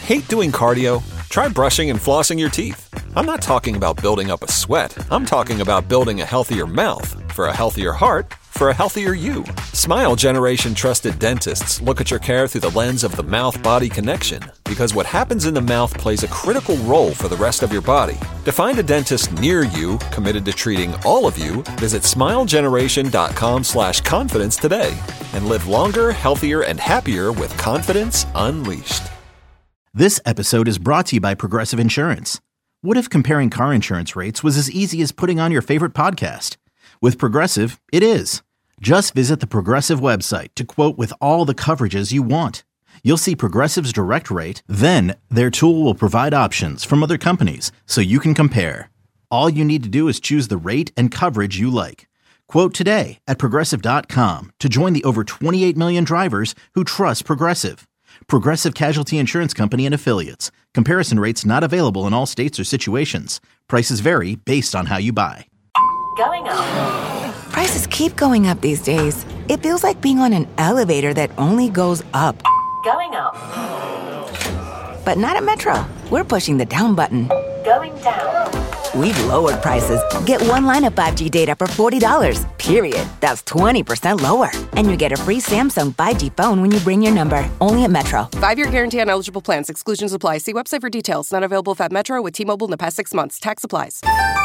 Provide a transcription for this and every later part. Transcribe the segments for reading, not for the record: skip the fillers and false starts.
Hate doing cardio? Try brushing and flossing your teeth. I'm not talking about building up a sweat. I'm talking about building a healthier mouth for a healthier heart for a healthier you. Smile Generation trusted dentists look at your care through the lens of the mouth-body connection because what happens in the mouth plays a critical role for the rest of your body. To find a dentist near you committed to treating all of you, visit smilegeneration.com/confidence today and live longer, healthier, and happier with confidence unleashed. This episode is brought to you by Progressive Insurance. What if comparing car insurance rates was as easy as putting on your favorite podcast? With Progressive, it is. Just visit the Progressive website to quote with all the coverages you want. You'll see Progressive's direct rate, then their tool will provide options from other companies so you can compare. All you need to do is choose the rate and coverage you like. Quote today at Progressive.com to join the over 28 million drivers who trust Progressive. Progressive Casualty Insurance Company and Affiliates. Comparison rates not available in all states or situations. Prices vary based on how you buy. Going up. Prices keep going up these days. It feels like being on an elevator that only goes up. Going up. But not at Metro. We're pushing the down button. Going down. We've lowered prices. Get one line of 5G data for $40, period. That's 20% lower. And you get a free Samsung 5G phone when you bring your number. Only at Metro. 5-year guarantee on eligible plans. Exclusions apply. See website for details. Not available at Metro with T-Mobile in the past 6 months. Tax applies.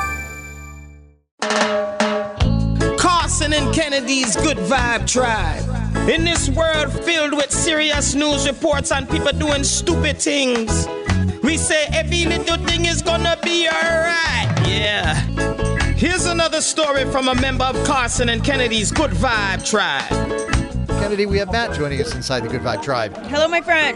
Carson and Kennedy's Good Vibe Tribe. In this world filled with serious news reports and people doing stupid things, we say every little thing is gonna be alright. Yeah. Here's another story from a member of Carson and Kennedy's Good Vibe Tribe. Kennedy, we have Matt joining us inside the Good Vibe Tribe. Hello, my friend.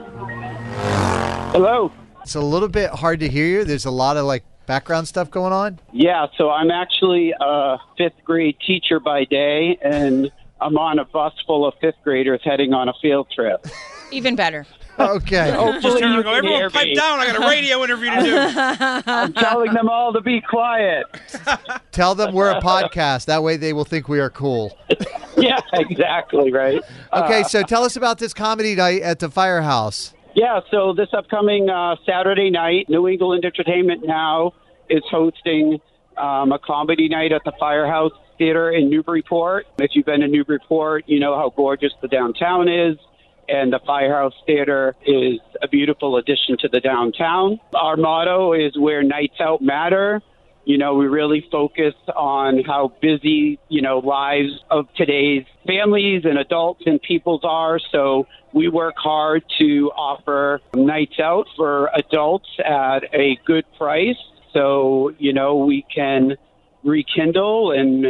Hello. It's a little bit hard to hear you. There's a lot of background stuff going on. Yeah, so I'm actually a fifth grade teacher by day, and I'm on a bus full of fifth graders heading on a field trip. Even better. Okay. Just turn and go, everyone pipe down. I got a radio interview to do. I'm telling them all to be quiet. Tell them we're a podcast. That way they will think we are cool. Yeah, exactly, right. Okay, so tell us about this comedy night at the Firehouse. Yeah, so this upcoming Saturday night, New England Entertainment Now is hosting a comedy night at the Firehouse Theater in Newburyport. If you've been to Newburyport, you know how gorgeous the downtown is, and the Firehouse Theater is a beautiful addition to the downtown. Our motto is where nights out matter. You know, we really focus on how busy, lives of today's families and adults and peoples are. So we work hard to offer nights out for adults at a good price. So, we can rekindle and,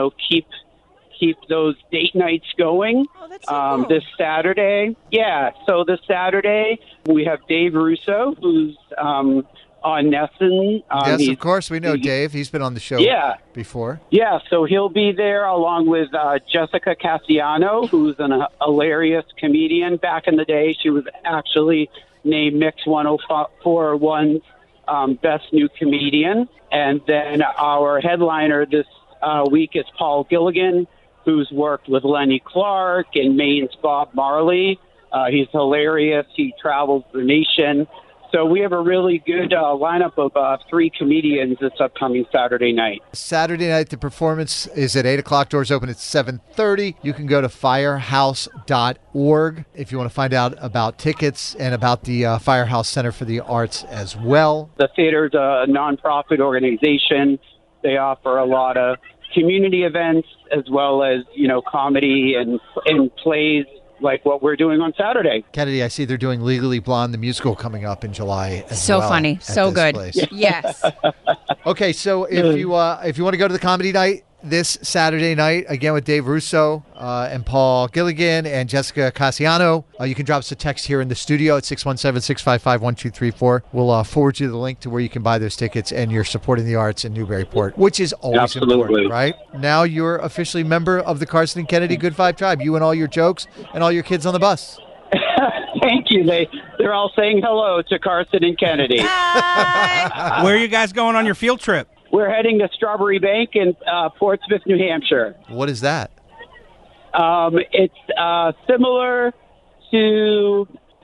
keep those date nights going. Oh, that's so cool. This Saturday. Yeah. So this Saturday we have Dave Russo, who's on Nesson. Yes, of course. We know Dave. He's been on the show before. Yeah. So he'll be there along with Jessica Cassiano, who's a hilarious comedian. Back in the day, she was actually named Mix 1041's Best New Comedian. And then our headliner this week is Paul Gilligan, who's worked with Lenny Clark and Maine's Bob Marley. He's hilarious. He travels the nation. So we have a really good lineup of 3 comedians this upcoming Saturday night. Saturday night, the performance is at 8 o'clock. Doors open at 7:30. You can go to firehouse.org if you want to find out about tickets and about the Firehouse Center for the Arts as well. The theater's a nonprofit organization. They offer a lot of community events as well as, comedy and plays like what we're doing on Saturday. Kennedy, I see they're doing Legally Blonde, the musical, coming up in July as so well. Funny. So good. Place. Yes. Okay, so if you want to go to the comedy night this Saturday night, again with Dave Russo and Paul Gilligan and Jessica Cassiano, you can drop us a text here in the studio at 617-655-1234. We'll forward you the link to where you can buy those tickets, and you're supporting the arts in Newburyport, which is always important, right? Now you're officially a member of the Carson and Kennedy Good Vibe Tribe, you and all your jokes and all your kids on the bus. Thank you. They're all saying hello to Carson and Kennedy. Where are you guys going on your field trip? We're heading to Strawberry Bank in Portsmouth, New Hampshire. What is that? It's similar to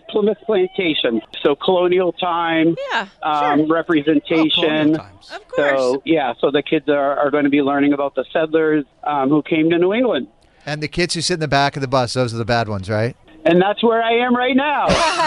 Plymouth Plantation. So colonial time, representation. Of course. So the kids are going to be learning about the settlers who came to New England. And the kids who sit in the back of the bus, those are the bad ones, right? And that's where I am right now.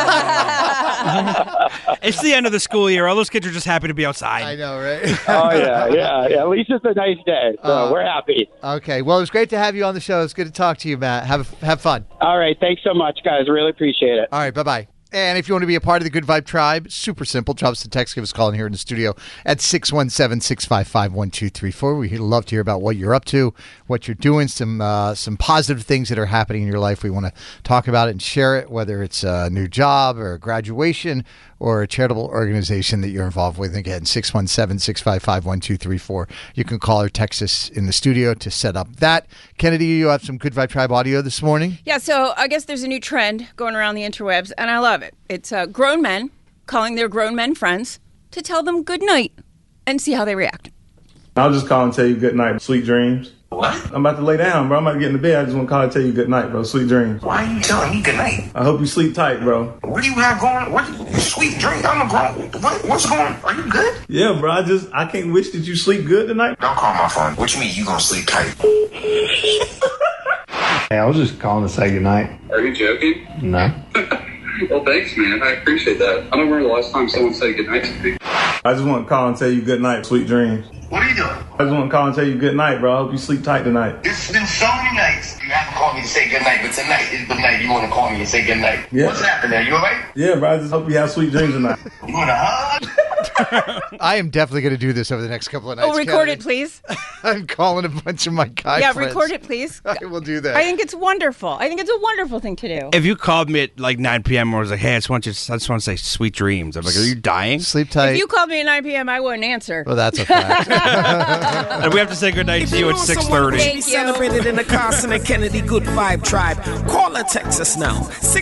It's the end of the school year. All those kids are just happy to be outside. I know, right? Oh, yeah. At least it's a nice day, so we're happy. Okay. Well, it was great to have you on the show. It's good to talk to you, Matt. Have fun. All right. Thanks so much, guys. Really appreciate it. All right. Bye-bye. And if you want to be a part of the Good Vibe Tribe, super simple. Drop us a text, give us a call in here in the studio at 617-655-1234. We'd love to hear about what you're up to, what you're doing, some positive things that are happening in your life. We want to talk about it and share it, whether it's a new job or a graduation or a charitable organization that you're involved with. Again, 617-655-1234. You can call or text us in the studio to set up that. Kennedy, you have some Good Vibe Tribe audio this morning? Yeah, so I guess there's a new trend going around the interwebs, and I love it. It's grown men calling their grown men friends to tell them good night and see how they react. I'll just call and tell you good night. Sweet dreams. What? I'm about to lay down, bro. I'm about to get in the bed. I just want to call and tell you good night, bro. Sweet dreams. Why are you telling me good night? I hope you sleep tight, bro. What do you have going? What sweet dreams? I'm a grown. What's going on? Are you good? Yeah, bro. I can't wish that you sleep good tonight. Don't call my phone. What you mean you gonna sleep tight? Hey, I was just calling to say good night. Are you joking? No. Well, thanks, man. I appreciate that. I don't remember the last time someone said good night to me. I just want to call and tell you good night, sweet dreams. What are you doing? I just want to call and tell you good night, bro. I hope you sleep tight tonight. It's been so many nights. You haven't called me to say good night, but tonight is the night you want to call me and say good night. Yeah. What's happening? You all right? Yeah, bro. I just hope you have sweet dreams tonight. You want a hug? I am definitely going to do this over the next couple of nights. Oh, record it, please. I'm calling a bunch of my guy Yeah, friends. record it, please. I will do that. I think it's wonderful. I think it's a wonderful thing to do. If you called me at like 9 p.m. or was like, hey, I just want to say sweet dreams. I'm like, are you dying? Sleep tight. If you called me at 9 p.m., I wouldn't answer. Well, that's a fact. And we have to say goodnight to you at 6:30. Thank you. Celebrated in the Carson and Kennedy Good Vibe Tribe. Call or text us now.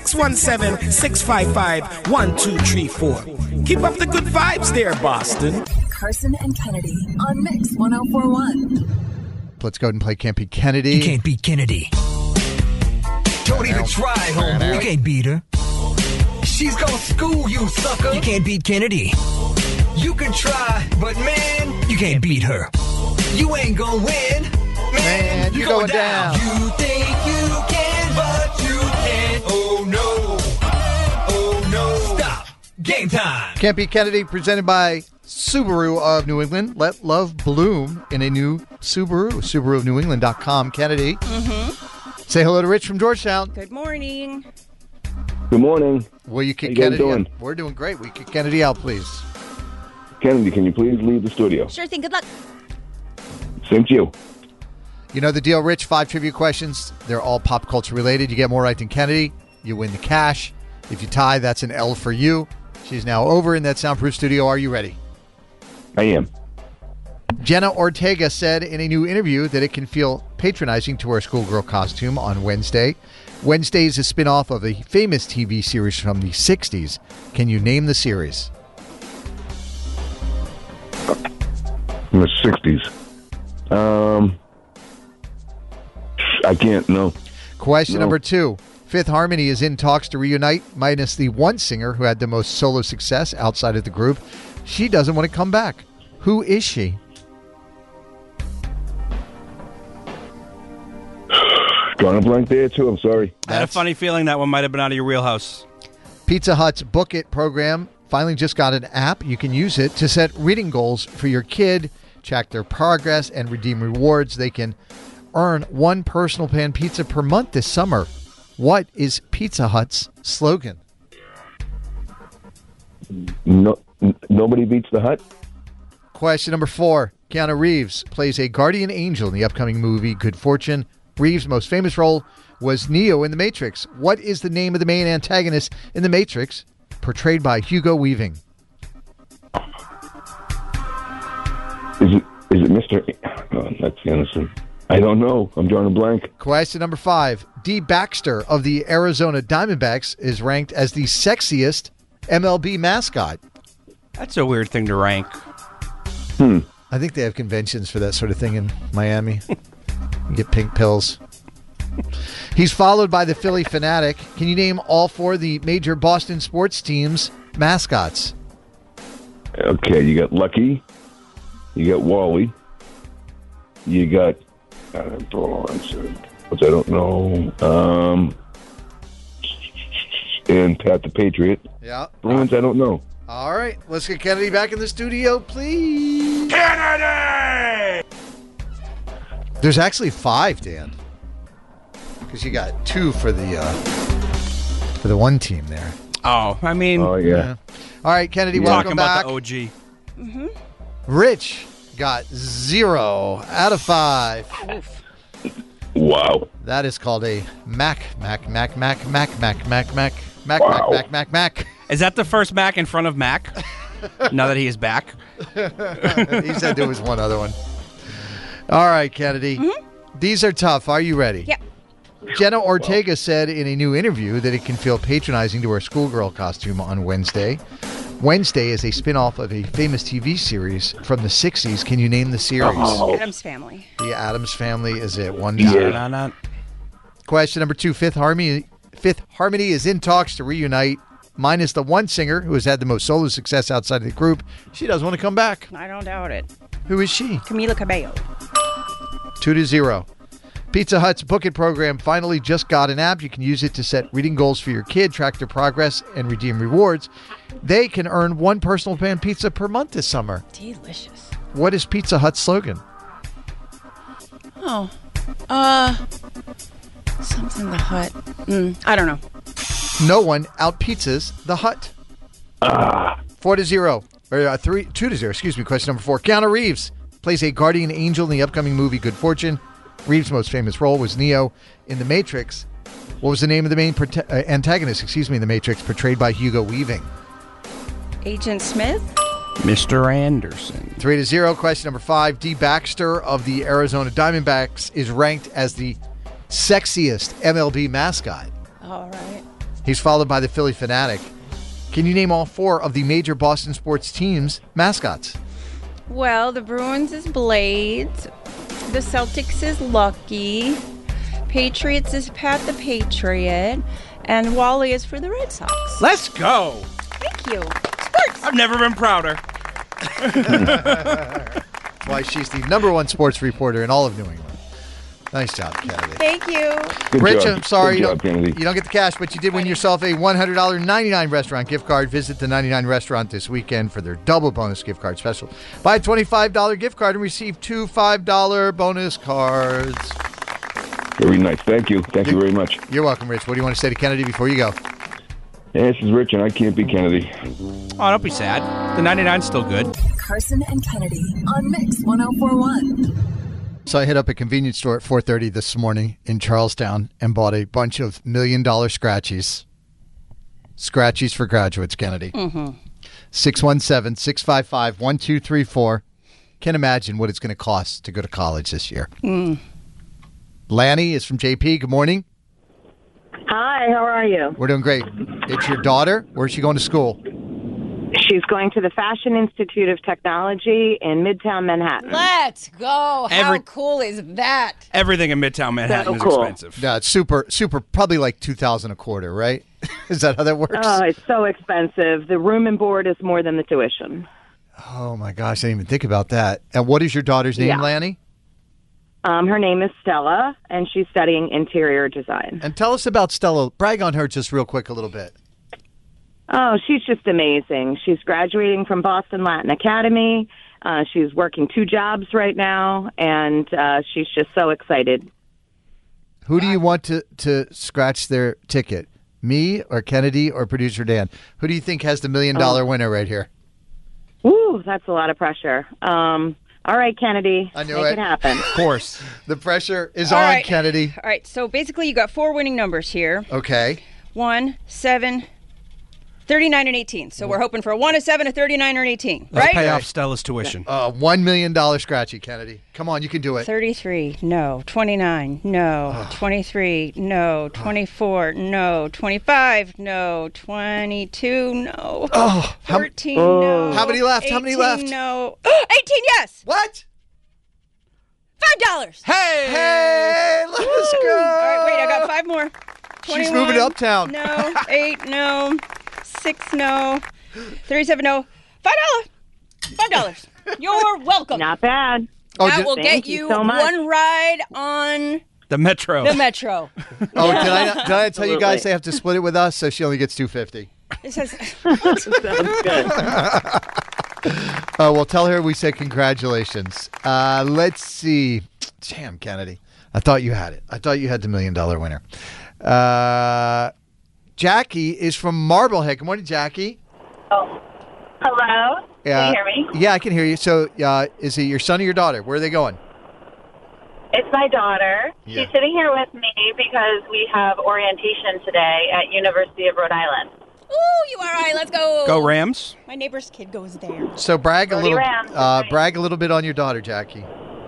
617-655-1234. Keep up the good vibes there, Boston. Carson and Kennedy on Mix 1041. Let's go ahead and play Can't Beat Kennedy. You can't beat Kennedy. Don't even try, homie. You can't beat her. She's gonna school you, sucker. You can't beat Kennedy. You can try, but man, you can't beat her. You ain't gonna win. Man, you're going down. You think you can, but you can't. Oh no. Oh no. Stop. Game time. Can't Beat Kennedy, presented by Subaru of New England. Let love bloom in a new Subaru. SubaruofNewEngland.com. Kennedy. Say hello to Rich from Georgetown. Good morning. Good morning. Will you kick How you guys Kennedy doing? out? We're doing great. Will you kick Kennedy out, please? Kennedy, can you please leave the studio? Sure thing. Good luck. Same to you. You know the deal, Rich. 5 trivia questions. They're all pop culture related. You get more right than Kennedy, you win the cash. If you tie, that's an L for you. She's now over in that soundproof studio. Are you ready? I am. Jenna Ortega said in a new interview that it can feel patronizing to wear a schoolgirl costume on Wednesday. Wednesday is a spin-off of a famous TV series from the 60s. Can you name the series? In the 60s. I can't, no. Question No. number 2. Fifth Harmony is in talks to reunite, minus the one singer who had the most solo success outside of the group. She doesn't want to come back. Who is she? Drawing a blank there, too. I'm sorry. I had a funny feeling that one might have been out of your wheelhouse. Pizza Hut's Book It program finally just got an app. You can use it to set reading goals for your kid, track their progress, and redeem rewards. They can earn one personal pan pizza per month this summer. What is Pizza Hut's slogan? No, nobody beats the Hut. Question number 4. Keanu Reeves plays a guardian angel in the upcoming movie Good Fortune. Reeves' most famous role was Neo in The Matrix. What is the name of the main antagonist in The Matrix, portrayed by Hugo Weaving? Is it Mr. Oh, that's Anderson. I don't know. I'm drawing a blank. Question number 5. Dee Baxter of the Arizona Diamondbacks is ranked as the sexiest MLB mascot. That's a weird thing to rank. I think they have conventions for that sort of thing in Miami. You get pink pills. He's followed by the Philly Fanatic. Can you name all 4 of the major Boston sports teams' mascots? Okay, you got Lucky. You got Wally. You got... which I don't know. And Pat the Patriot. Yeah. Bruins, I don't know. All right. Let's get Kennedy back in the studio, please. Kennedy! There's actually 5, Dan. Because you got 2 for the one team there. Oh, I mean... Oh, yeah. All right, Kennedy, welcome back. Talking about the OG. Mm-hmm. Rich got 0 out of 5. Oof. Wow. That is called a Mac. Is that the first Mac in front of Mac? Now that he is back? He said there was one other one. All right, Kennedy. Mm-hmm. These are tough. Are you ready? Yep. Jenna Ortega said in a new interview that it can feel patronizing to wear a schoolgirl costume on Wednesday. Wednesday is a spin-off of a famous TV series from the 60s. Can you name the series? Addams Family. The Addams Family is it. 1 Yeah. No. Question number 2. Fifth Harmony is in talks to reunite, minus the one singer who has had the most solo success outside of the group. She does want to come back. I don't doubt it. Who is she? Camila Cabello. 2-0. Pizza Hut's Book It program finally just got an app. You can use it to set reading goals for your kid, track their progress, and redeem rewards. They can earn 1 personal pan pizza per month this summer. Delicious. What is Pizza Hut's slogan? Oh. Something the Hut. I don't know. No one out pizzas the Hut. 4-0. Or 2-0. Excuse me. Question number 4. Keanu Reeves plays a guardian angel in the upcoming movie Good Fortune. Reeves' most famous role was Neo in The Matrix. What was the name of the main antagonist, in The Matrix, portrayed by Hugo Weaving? Agent Smith? Mr. Anderson. 3-0. Question number 5. D. Baxter of the Arizona Diamondbacks is ranked as the sexiest MLB mascot. All right. He's followed by the Philly Fanatic. Can you name all 4 of the major Boston sports teams' mascots? Well, the Bruins is Blades. The Celtics is Lucky. Patriots is Pat the Patriot. And Wally is for the Red Sox. Let's go. Thank you. Sports. I've never been prouder. Why, she's the #1 sports reporter in all of New England. Nice job, Kennedy. Thank you. Good Rich, job. I'm sorry Good job, Kennedy. you don't get the cash, but you did win yourself a $100 99 restaurant gift card. Visit the 99 restaurant this weekend for their double bonus gift card special. Buy a $25 gift card and receive 2 $5 bonus cards. Very nice. Thank you. Thank you very much. You're welcome, Rich. What do you want to say to Kennedy before you go? Yeah, this is Rich, and I can't beat Kennedy. Oh, don't be sad. The 99's still good. Carson and Kennedy on Mix 104.1. So I hit up a convenience store at 4:30 this morning in Charlestown and bought a bunch of $1 million scratchies. Scratchies for graduates, Kennedy. 617-655-1234. Can't imagine what it's going to cost to go to college this year. Lanny is from JP. Good morning. Hi, how are you? We're doing great. It's your daughter. Where's she going to school? She's going to the Fashion Institute of Technology in Midtown Manhattan. Let's go. How cool is that? Everything in Midtown Manhattan is cool. expensive. Yeah, it's super, probably like $2,000 a quarter, right? Is that how that works? Oh, it's so expensive. The room and board is more than the tuition. Oh, my gosh. I didn't even think about that. And what is your daughter's name, Lanny? Her name is Stella, and she's studying interior design. And tell us about Stella. Brag on her just real quick a little bit. Oh, she's just amazing. She's graduating from Boston Latin Academy. She's working 2 jobs right now, and she's just so excited. Who do you want to scratch their ticket? Me or Kennedy or producer Dan? Who do you think has the $1 million winner right here? Ooh, that's a lot of pressure. All right, Kennedy. I knew Make it happen. Of course. The pressure is All on, right. Kennedy. All right, so basically you got 4 winning numbers here. Okay. 1, 7, 39, and 18. So we're hoping for a 1, a 7, a 39, or an 18, Let's right? pay off Stella's tuition. $1 million scratchy, Kennedy. Come on, you can do it. 33, no. 29, no. 23, no. 24, no. 25, no. 22, no. 14, no. How many left? 18, How many left? no. 18, yes. What? $5. Hey, let's go. All right, wait, I got 5 more. 21, She's moving uptown. No. 8, no. 6, no. 37, no. $5. $5. You're welcome. Not bad. That will Thank get you you so much. one ride on The Metro. the Metro. Oh, did I tell you guys they have to split it with us, so she only gets $250? It says, Sounds good. Well, tell her we said congratulations. Let's see. Damn, Kennedy. I thought you had it. I thought you had the $1 million winner. Jackie is from Marblehead. Good morning, Jackie. Oh, hello? Can you hear me? Yeah, I can hear you. So is it your son or your daughter? Where are they going? It's my daughter. Yeah. She's sitting here with me because we have orientation today at University of Rhode Island. ooh, URI, let's go. Go Rams. My neighbor's kid goes there. So brag a Brody little. Rams, Brag a little bit on your daughter, Jackie.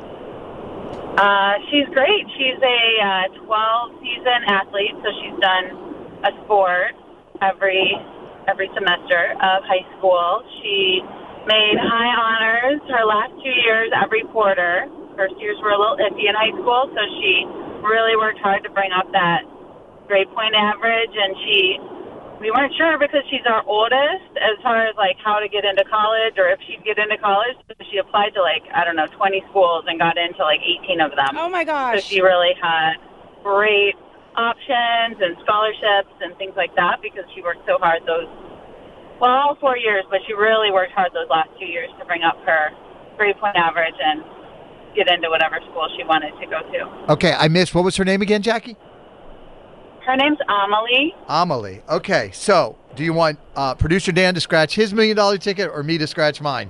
She's great. She's a 12-season athlete, so she's done a sport every semester of high school. She made high honors her last 2 years every quarter. First years were a little iffy in high school, so she really worked hard to bring up that grade point average, and we weren't sure because she's our oldest as far as like how to get into college or if she'd get into college. So she applied to 20 schools and got into 18 of them. Oh my gosh. So she really had great options and scholarships and things like that because she worked so hard all 4 years, but she really worked hard those last 2 years to bring up her grade point average and get into whatever school she wanted to go to. Okay, I missed. What was her name again, Jackie? Her name's Amelie. Amelie. Okay, so do you want producer Dan to scratch his $1 million ticket or me to scratch mine?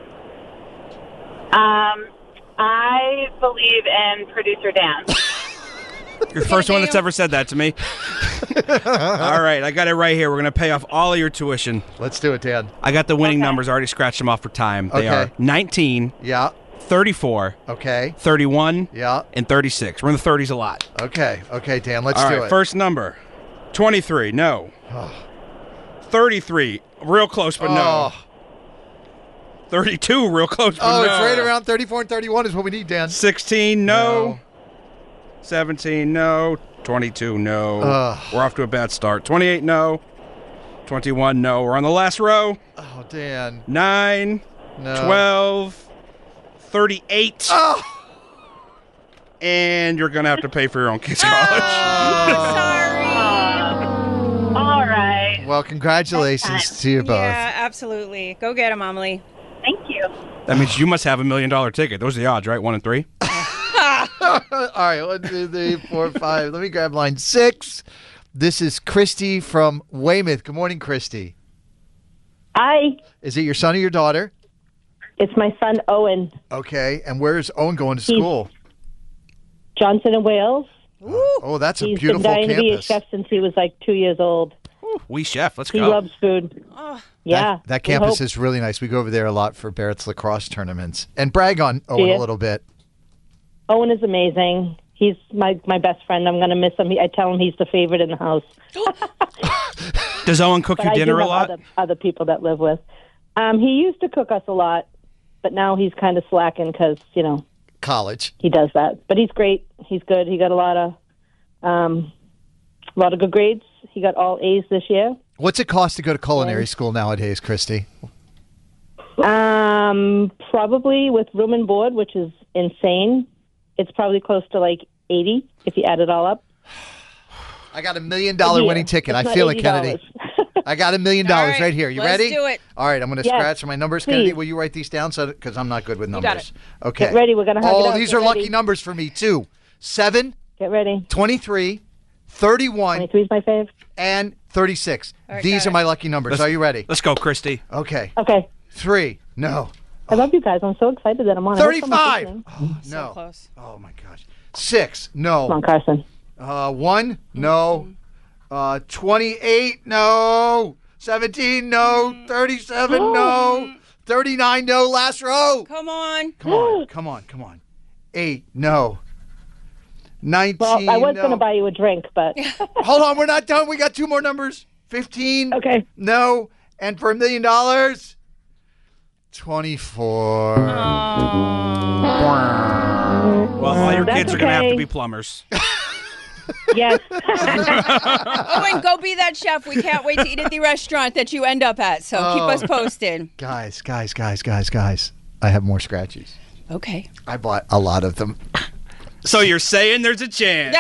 I believe in producer Dan. You're the first one that's ever said that to me. All right, I got it right here. We're going to pay off all of your tuition. Let's do it, Dan. I got the winning numbers. I already scratched them off for time. They are 19, 34, 31, and 36. We're in the 30s a lot. Okay, Dan, let's all do right, it. First number, 23, no. 33, real close, but no. 32, real close, but no. It's right around 34 and 31 is what we need, Dan. 16, no. 17, no. 22, no. We're off to a bad start. 28, no. 21, no. We're on the last row. Oh, Dan. 9, No. 12, 38. And you're going to have to pay for your own kids' college. Sorry. All right. Well, congratulations to you both. Yeah, absolutely. Go get him, Amelie. Thank you. That means you must have $1 million ticket. Those are the odds, right? 1 in 3? All right, 1, 2, 3, 4, 5. Let me grab line 6. This is Christy from Weymouth. Good morning, Christy. Hi. Is it your son or your daughter? It's my son, Owen. Okay, and where is Owen going to school? Johnson and Wales. Oh, that's a He's beautiful been dying to be a campus. chef since he was 2 years old. We chef. Let's He go. loves food. Yeah. That we campus hope. is really nice. We go over there a lot for Barrett's lacrosse tournaments. And brag on Owen Yeah. a little bit. Owen is amazing. He's my best friend. I'm going to miss him. I tell him he's the favorite in the house. Does Owen cook But your I do dinner a have lot? Other people that live with. He used to cook us a lot, but now he's kind of slacking because, College. he does that. But he's great. He's good. He got a lot of good grades. He got all A's this year. What's it cost to go to culinary school nowadays, Christy? Probably with room and board, which is insane. It's probably close to 80 if you add it all up. I got $1 million Yeah, winning ticket. it's I not feel it, $80. Kennedy. I got $1 million All right, right here. You let's ready? do it. All right, I'm going to Yes, scratch my numbers. please. Kennedy, will you write these down because I'm not good with got numbers? it. Okay. Get ready. We're gonna hug it out. these Get are lucky ready. numbers for me, too. 7, Get ready. 23, 31, 23 is my fave. and 36. All right, These got are my lucky numbers. Are you ready? Let's go, Christy. Okay. Okay. 3, no. I love you guys. I'm so excited that I'm on. I hope someone's 35. listening. No. So close. Oh, my gosh. 6, no. Come on, Carson. 1, no. 28, no. 17, no. 37, no. 39, no. Last row. Come on. Come on. 8, no. 19, Well, I was no. going to buy you a drink, but Hold on, we're not done. We got 2 more numbers. 15, okay. no. And for $1 million, 24. Well, all your That's kids are going to have okay. to be plumbers. Yes. Owen, go be that chef. We can't wait to eat at the restaurant that you end up at. So keep us posted. Guys. I have more scratchies. Okay. I bought a lot of them. So you're saying there's a chance.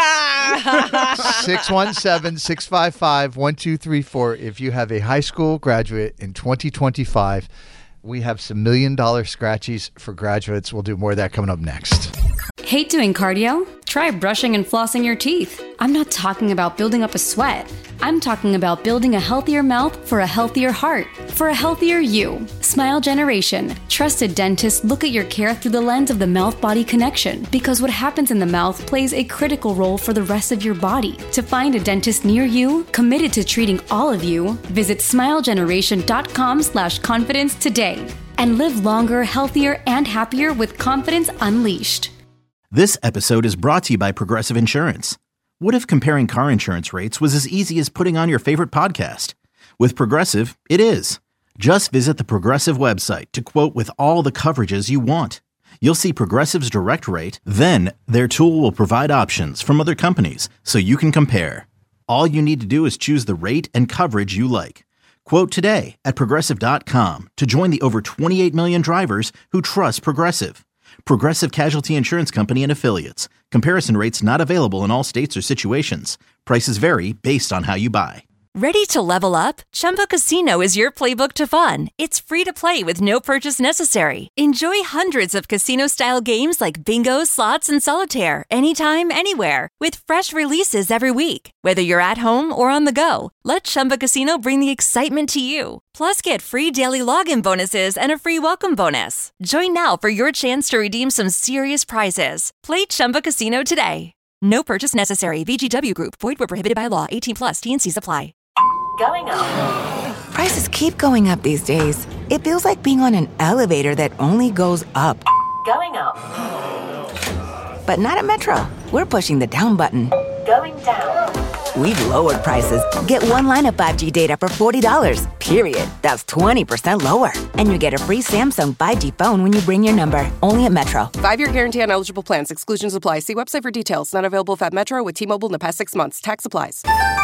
617-655-1234. If you have a high school graduate in 2025, we have some $1 million scratchies for graduates. We'll do more of that coming up next. Hate doing cardio? Try brushing and flossing your teeth. I'm not talking about building up a sweat. I'm talking about building a healthier mouth for a healthier heart, for a healthier you. Smile Generation. Trusted dentists look at your care through the lens of the mouth-body connection because what happens in the mouth plays a critical role for the rest of your body. To find a dentist near you, committed to treating all of you, visit smilegeneration.com/confidence today and live longer, healthier, and happier with confidence unleashed. This episode is brought to you by Progressive Insurance. What if comparing car insurance rates was as easy as putting on your favorite podcast? With Progressive, it is. Just visit the Progressive website to quote with all the coverages you want. You'll see Progressive's direct rate, then their tool will provide options from other companies so you can compare. All you need to do is choose the rate and coverage you like. Quote today at Progressive.com to join the over 28 million drivers who trust Progressive. Progressive Casualty Insurance Company and Affiliates. Comparison rates not available in all states or situations. Prices vary based on how you buy. Ready to level up? Chumba Casino is your playbook to fun. It's free to play with no purchase necessary. Enjoy hundreds of casino-style games like bingo, slots, and solitaire anytime, anywhere with fresh releases every week. Whether you're at home or on the go, let Chumba Casino bring the excitement to you. Plus, get free daily login bonuses and a free welcome bonus. Join now for your chance to redeem some serious prizes. Play Chumba Casino today. No purchase necessary. VGW Group. Void where prohibited by law. 18+. T&Cs apply. Going up. Prices keep going up these days. It feels like being on an elevator that only goes up. Going up. But not at Metro. We're pushing the down button. Going down. We've lowered prices. Get one line of 5G data for $40, period. That's 20% lower. And you get a free Samsung 5G phone when you bring your number. Only at Metro. 5-year guarantee on eligible plans. Exclusions apply. See website for details. Not available at Metro with T-Mobile in the past 6 months. Tax applies.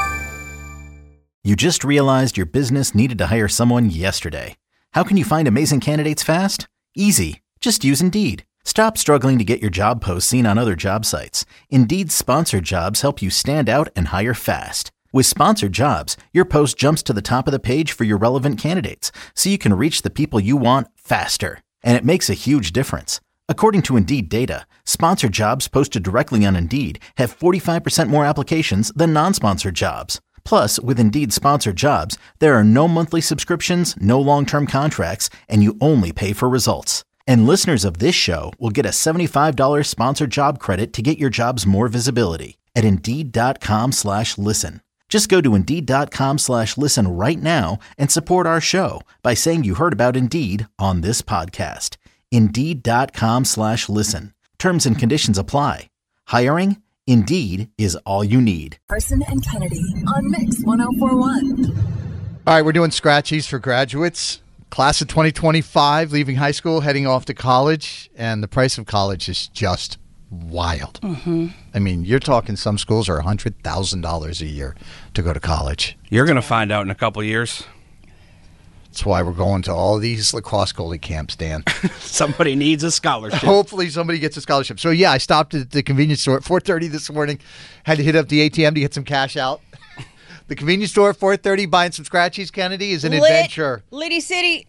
You just realized your business needed to hire someone yesterday. How can you find amazing candidates fast? Easy. Just use Indeed. Stop struggling to get your job posts seen on other job sites. Indeed's sponsored jobs help you stand out and hire fast. With sponsored jobs, your post jumps to the top of the page for your relevant candidates, so you can reach the people you want faster. And it makes a huge difference. According to Indeed data, sponsored jobs posted directly on Indeed have 45% more applications than non-sponsored jobs. Plus, with Indeed sponsored jobs, there are no monthly subscriptions, no long-term contracts, and you only pay for results. And listeners of this show will get a $75 sponsored job credit to get your jobs more visibility at Indeed.com/listen. Just go to Indeed.com/listen right now and support our show by saying you heard about Indeed on this podcast. Indeed.com/listen. Terms and conditions apply. Hiring? Indeed is all you need. Carson and Kennedy on Mix 104.1. All right, we're doing scratchies for graduates. Class of 2025, leaving high school, heading off to college, and the price of college is just wild. Mm-hmm. I mean, you're talking some schools are $100,000 a year to go to college. You're going to find out in a couple years. That's why we're going to all these lacrosse goalie camps, Dan. Somebody needs a scholarship. Hopefully somebody gets a scholarship. So, yeah, I stopped at the convenience store at 4:30 this morning. Had to hit up the ATM to get some cash out. The convenience store at 4:30 buying some scratchies, Kennedy, is an adventure. Liddy City.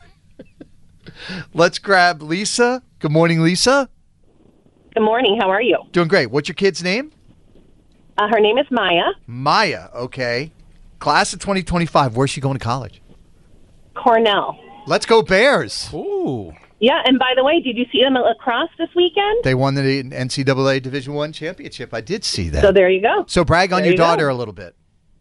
Let's grab Lisa. Good morning, Lisa. Good morning. How are you? Doing great. What's your kid's name? Her name is Maya. Maya, okay. Class of 2025. Where's she going to college? Cornell. Let's go Bears. Ooh. Yeah, and by the way, did you see them at lacrosse this weekend? They won the NCAA Division I championship. I did see that. So there you go. So brag on your daughter a little bit.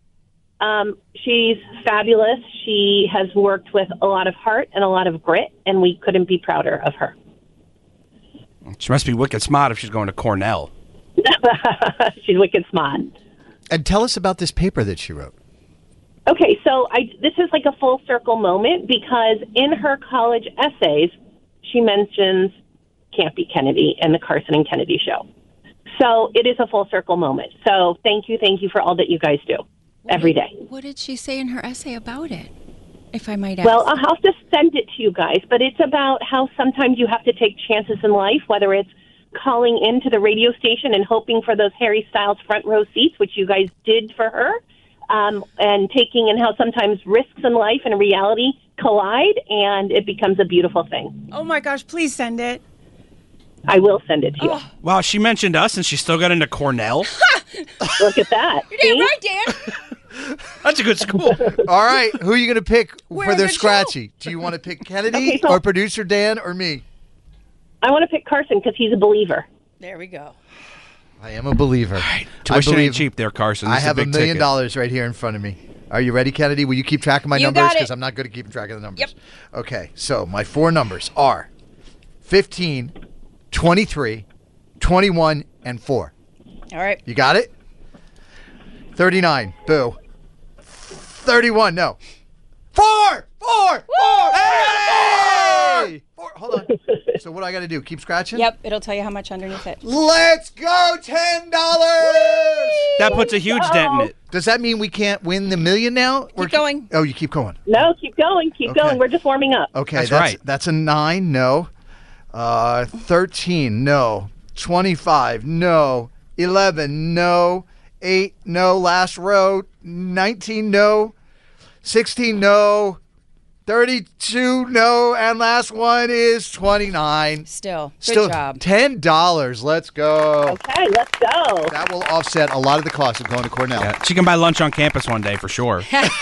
She's fabulous. She has worked with a lot of heart and a lot of grit, and we couldn't be prouder of her. She must be wicked smart if she's going to Cornell. She's wicked smart. And tell us about this paper that she wrote. Okay, so this is like a full circle moment because in her college essays, she mentions Can't Be Kennedy and the Carson and Kennedy show. So it is a full circle moment. So thank you for all that you guys do every day. What did she say in her essay about it, if I might ask? Well, I'll have to send it to you guys, but it's about how sometimes you have to take chances in life, whether it's calling into the radio station and hoping for those Harry Styles front row seats, which you guys did for her, and how sometimes risks in life and reality collide, and it becomes a beautiful thing. Oh, my gosh, please send it. I will send it to you. Wow, she mentioned us, and she still got into Cornell? Look at that. You're damn right, Dan. That's a good school. All right, who are you going to pick We're for a their good scratchy? Do you want to pick Kennedy Okay, so- or producer Dan or me? I want to pick Carson because he's a believer. There we go. I am a believer. Tuition I believe ain't cheap there, Carson. I This is have a $1 big million ticket. right here in front of me. Are you ready, Kennedy? Will you keep track of my You numbers? got it. Because I'm not good at keeping track of the numbers. Yep. Okay, so my 4 numbers are 15, 23, 21, and 4. All right. You got it? 39. Boo. 31. No. 4! 4! Hey! 4. Hold on. So what do I got to do? Keep scratching? Yep, it'll tell you how much underneath it. Let's go! $10! That puts a huge dent in it. Does that mean we can't win the $1 million now? Keep going. Oh, you keep going. No, keep going. Keep Okay. going. We're just warming up. Okay, That's right. That's a 9. No. 13. No. 25. No. 11. No. 8. No. Last row. 19. No. 16. No. 32. No. And last one is 29. Still, good Still job. $10. Let's go. Okay, let's go. That will offset a lot of the cost of going to Cornell. Yeah, she can buy lunch on campus one day for sure.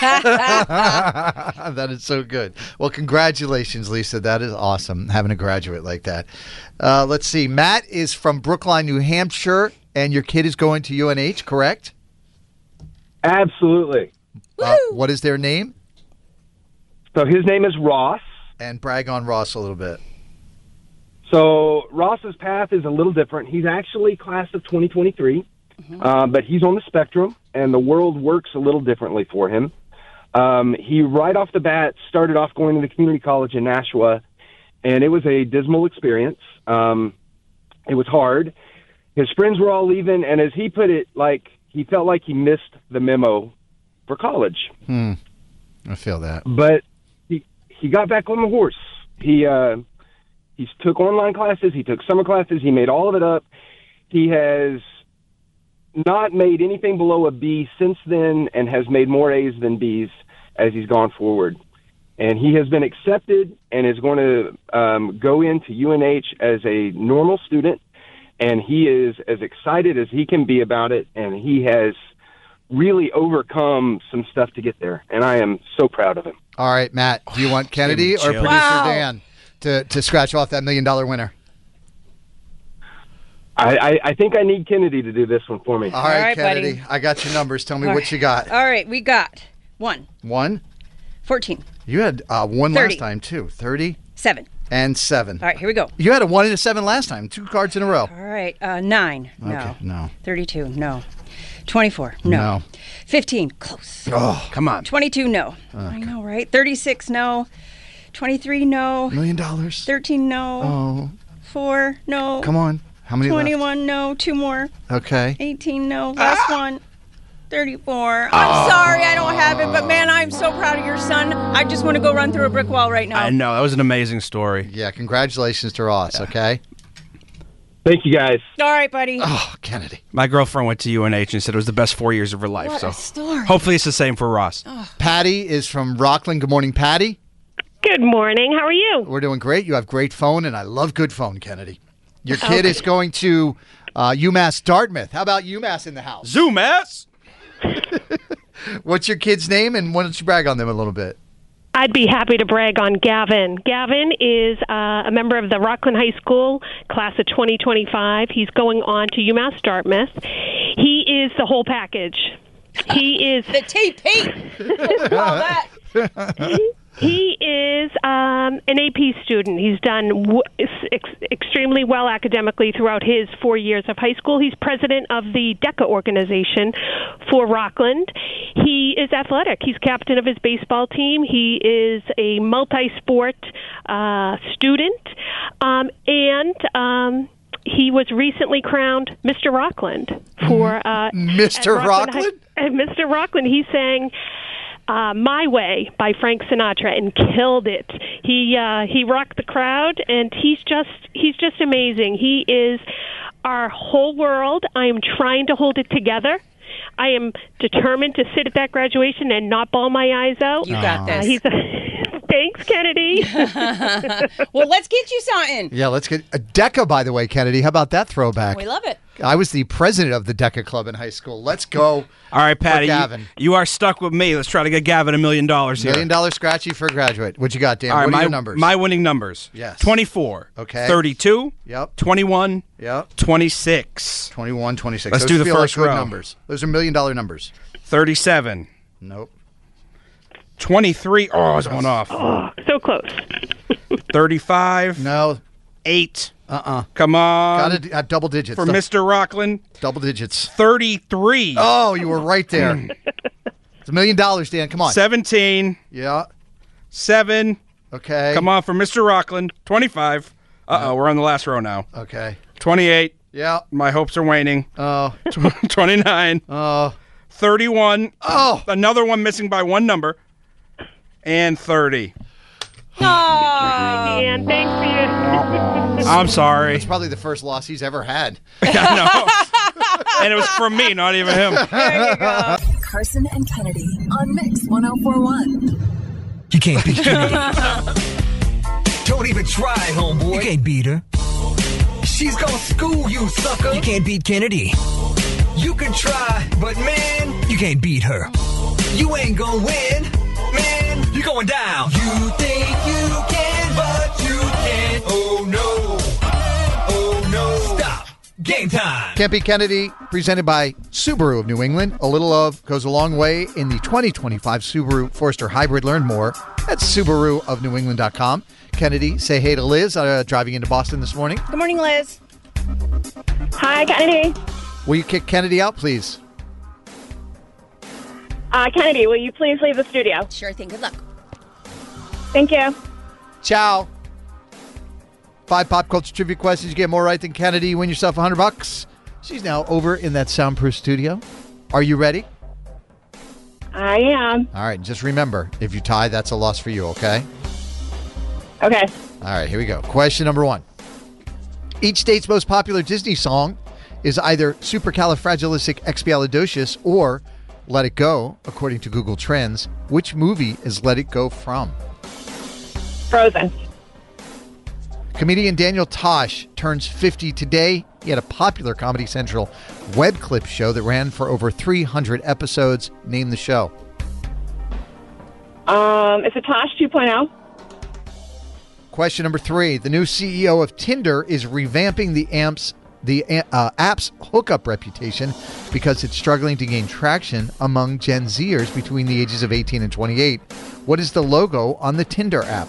That is so good. Well, congratulations, Lisa. That is awesome, having a graduate like that. Let's see. Matt is from Brookline, New Hampshire, and your kid is going to UNH, correct? Absolutely. What is their name? So his name is Ross. And brag on Ross a little bit. So Ross's path is a little different. He's actually class of 2023, but he's on the spectrum, and the world works a little differently for him. He, right off the bat, started off going to the community college in Nashua, and it was a dismal experience. It was hard. His friends were all leaving, and as he put it, he felt like he missed the memo for college. I feel that. But he got back on the horse. He took online classes. He took summer classes. He made all of it up. He has not made anything below a B since then and has made more A's than B's as he's gone forward. And he has been accepted and is going to go into UNH as a normal student. And he is as excited as he can be about it. And he has really overcome some stuff to get there. And I am so proud of him. All right, Matt, do you want Kennedy or producer Dan to scratch off that $1 million winner? I think I need Kennedy to do this one for me. All right, buddy. Kennedy. I got your numbers. Tell me All what right. you got. All right, we got 1. 1? 14. You had 1 30. last time, too. 30 7. and 7. All right, here we go. You had a 1 and a 7 last time. 2 cards in a row. All right, 9. No. Okay, no. 32. No. 24. No. No. 15. Close. Oh, come on. 22. No. I know, right? 36. No. 23. No. $1 million. 13. No. Oh. 4. No. Come on. How many 21. No. 2 more. left? Okay. 18. No. Last one. 34. I'm sorry I don't have it, but man, I'm so proud of your son. I just want to go run through a brick wall right now. I know. That was an amazing story. Yeah, congratulations to Ross, okay? Thank you, guys. All right, buddy. Oh, Kennedy. My girlfriend went to UNH and said it was the best 4 years of her life. What so a story. hopefully it's the same for Ross. Patty is from Rockland. Good morning, Patty. Good morning. How are you? We're doing great. You have great phone, and I love good phone, Kennedy. Your kid is going to UMass Dartmouth. How about UMass in the house? Zoomass! What's your kid's name, and why don't you brag on them a little bit? I'd be happy to brag on Gavin. Gavin is a member of the Rockland High School class of 2025. He's going on to UMass Dartmouth. He is the whole package. He is the TP. All that. He is an AP student. He's done extremely well academically throughout his 4 years of high school. He's president of the DECA organization for Rockland. He is athletic. He's captain of his baseball team. He is a multi-sport student. He was recently crowned Mr. Rockland for Mr. Rockland? Mr. Rockland. He sang My Way by Frank Sinatra and killed it. He rocked the crowd, and he's just amazing. He is our whole world. I am trying to hold it together. I am determined to sit at that graduation and not bawl my eyes out. You got this. Thanks, Kennedy. Well, let's get you something. Yeah, let's get a DECA, by the way, Kennedy. How about that throwback? We love it. I was the president of the DECA club in high school. Let's go. All right, Patty, Gavin. you are stuck with me. Let's try to get Gavin $1 million here. $1 million scratchy for a graduate. What you got, Dan? All right, what are your numbers? My winning numbers. Yes. 24. Okay. 32. Yep. 21. Yep. 26. 21, 26. Let's Those do the feel first like good row. numbers. Those are $1 million numbers. 37. Nope. 23. Oh, I was one off. Oh, so close. 35. No. 8. Come on. Got to double digits. For Mr. Rockland. Double digits. 33. Oh, you were right there. It's $1 million, Dan. Come on. 17. Yeah. 7. Okay. Come on for Mr. Rockland. 25. We're on the last row now. Okay. 28. Yeah. My hopes are waning. Oh. 29. Oh. 31. Oh. Another one missing by one number. And 30. Dan, thanks for your... I'm sorry. It's probably the first loss he's ever had. I know. And it was from me, not even him. There you go. Carson and Kennedy on Mix 104.1. You can't beat Kennedy. Don't even try, homeboy. You can't beat her. She's gonna school you, sucker. You can't beat Kennedy. You can try, but man, you can't beat her. You ain't gonna win, man. You're going down. You think you can, but you can't. Oh no. Oh no. Stop. Game time. Can't Beat Kennedy, presented by Subaru of New England. A little love goes a long way in the 2025 Subaru Forester Hybrid. Learn more at SubaruofNewEngland.com. Kennedy, say hey to Liz, driving into Boston this morning. Good morning, Liz. Hi, Kennedy. Will you kick Kennedy out, please? Kennedy, will you please leave the studio? Sure thing. Good luck. Thank you. Ciao. 5 pop culture trivia questions. You get more right than Kennedy. You win yourself $100. She's now over in that soundproof studio. Are you ready? I am. All right. Just remember, if you tie, that's a loss for you, okay? Okay. All right. Here we go. Question number 1. Each state's most popular Disney song is either Supercalifragilisticexpialidocious or Let It Go, according to Google Trends. Which movie is Let It Go from? Frozen. Comedian Daniel Tosh turns 50 today. He had a popular Comedy Central web clip show that ran for over 300 episodes. Name the show. Is it Tosh 2.0? Question number 3. The new CEO of Tinder is revamping the app's hookup reputation because it's struggling to gain traction among Gen Zers between the ages of 18 and 28. What is the logo on the Tinder app?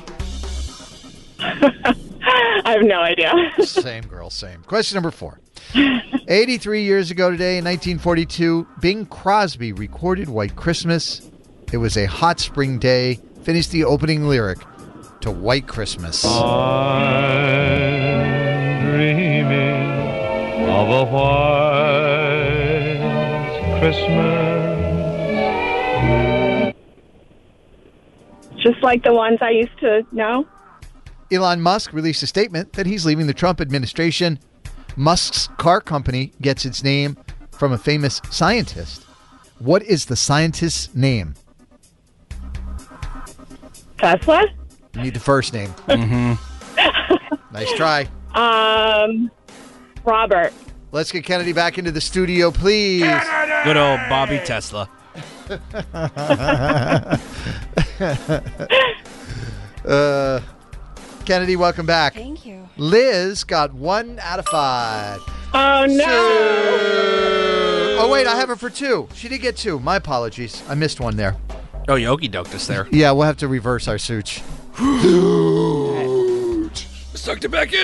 I have no idea. Same girl, same. Question number 4. 83 years ago today, in 1942, Bing Crosby recorded White Christmas. It was a hot spring day. Finished the opening lyric to White Christmas. I'm dreaming of a white Christmas. Just like the ones I used to know. Elon Musk released a statement that he's leaving the Trump administration. Musk's car company gets its name from a famous scientist. What is the scientist's name? Tesla? You need the first name. Nice try. Robert. Let's get Kennedy back into the studio, please. Good old Bobby Tesla. Kennedy, welcome back. Thank you. Liz got 1 out of 5. Oh, no. Oh, wait, I have her for 2. She did get 2. My apologies. I missed one there. Oh, you okey-doked us there. Yeah, we'll have to reverse our suits. Sucked it back in.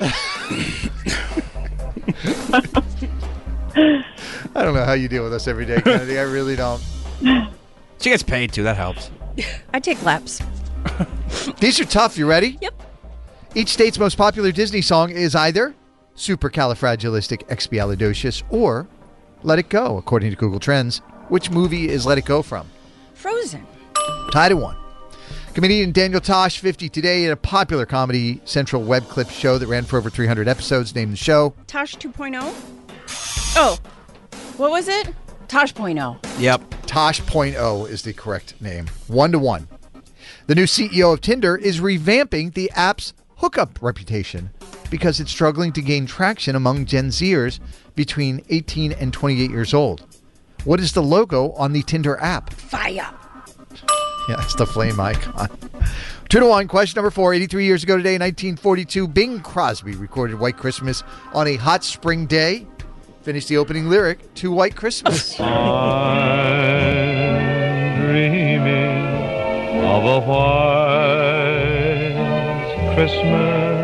I don't know how you deal with us every day, Kennedy. I really don't. She gets paid too. That helps. I take laps. These are tough. You ready? Yep. Each state's most popular Disney song is either Supercalifragilisticexpialidocious or Let It Go, according to Google Trends. Which movie is Let It Go from? Frozen. Tied at 1. Comedian Daniel Tosh, 50 today, in a popular Comedy Central web clip show that ran for over 300 episodes, named the show Tosh 2.0? Oh, what was it? Tosh.0. Yep. Tosh.0 is the correct name. 1-1. The new CEO of Tinder is revamping the app's hookup reputation because it's struggling to gain traction among Gen Zers between 18 and 28 years old. What is the logo on the Tinder app? Fire. Yeah, it's the flame icon. 2-1. Question number 4. 83 years ago today, in 1942, Bing Crosby recorded White Christmas on a hot spring day. Finished the opening lyric to White Christmas. I'm dreaming of a white Christmas.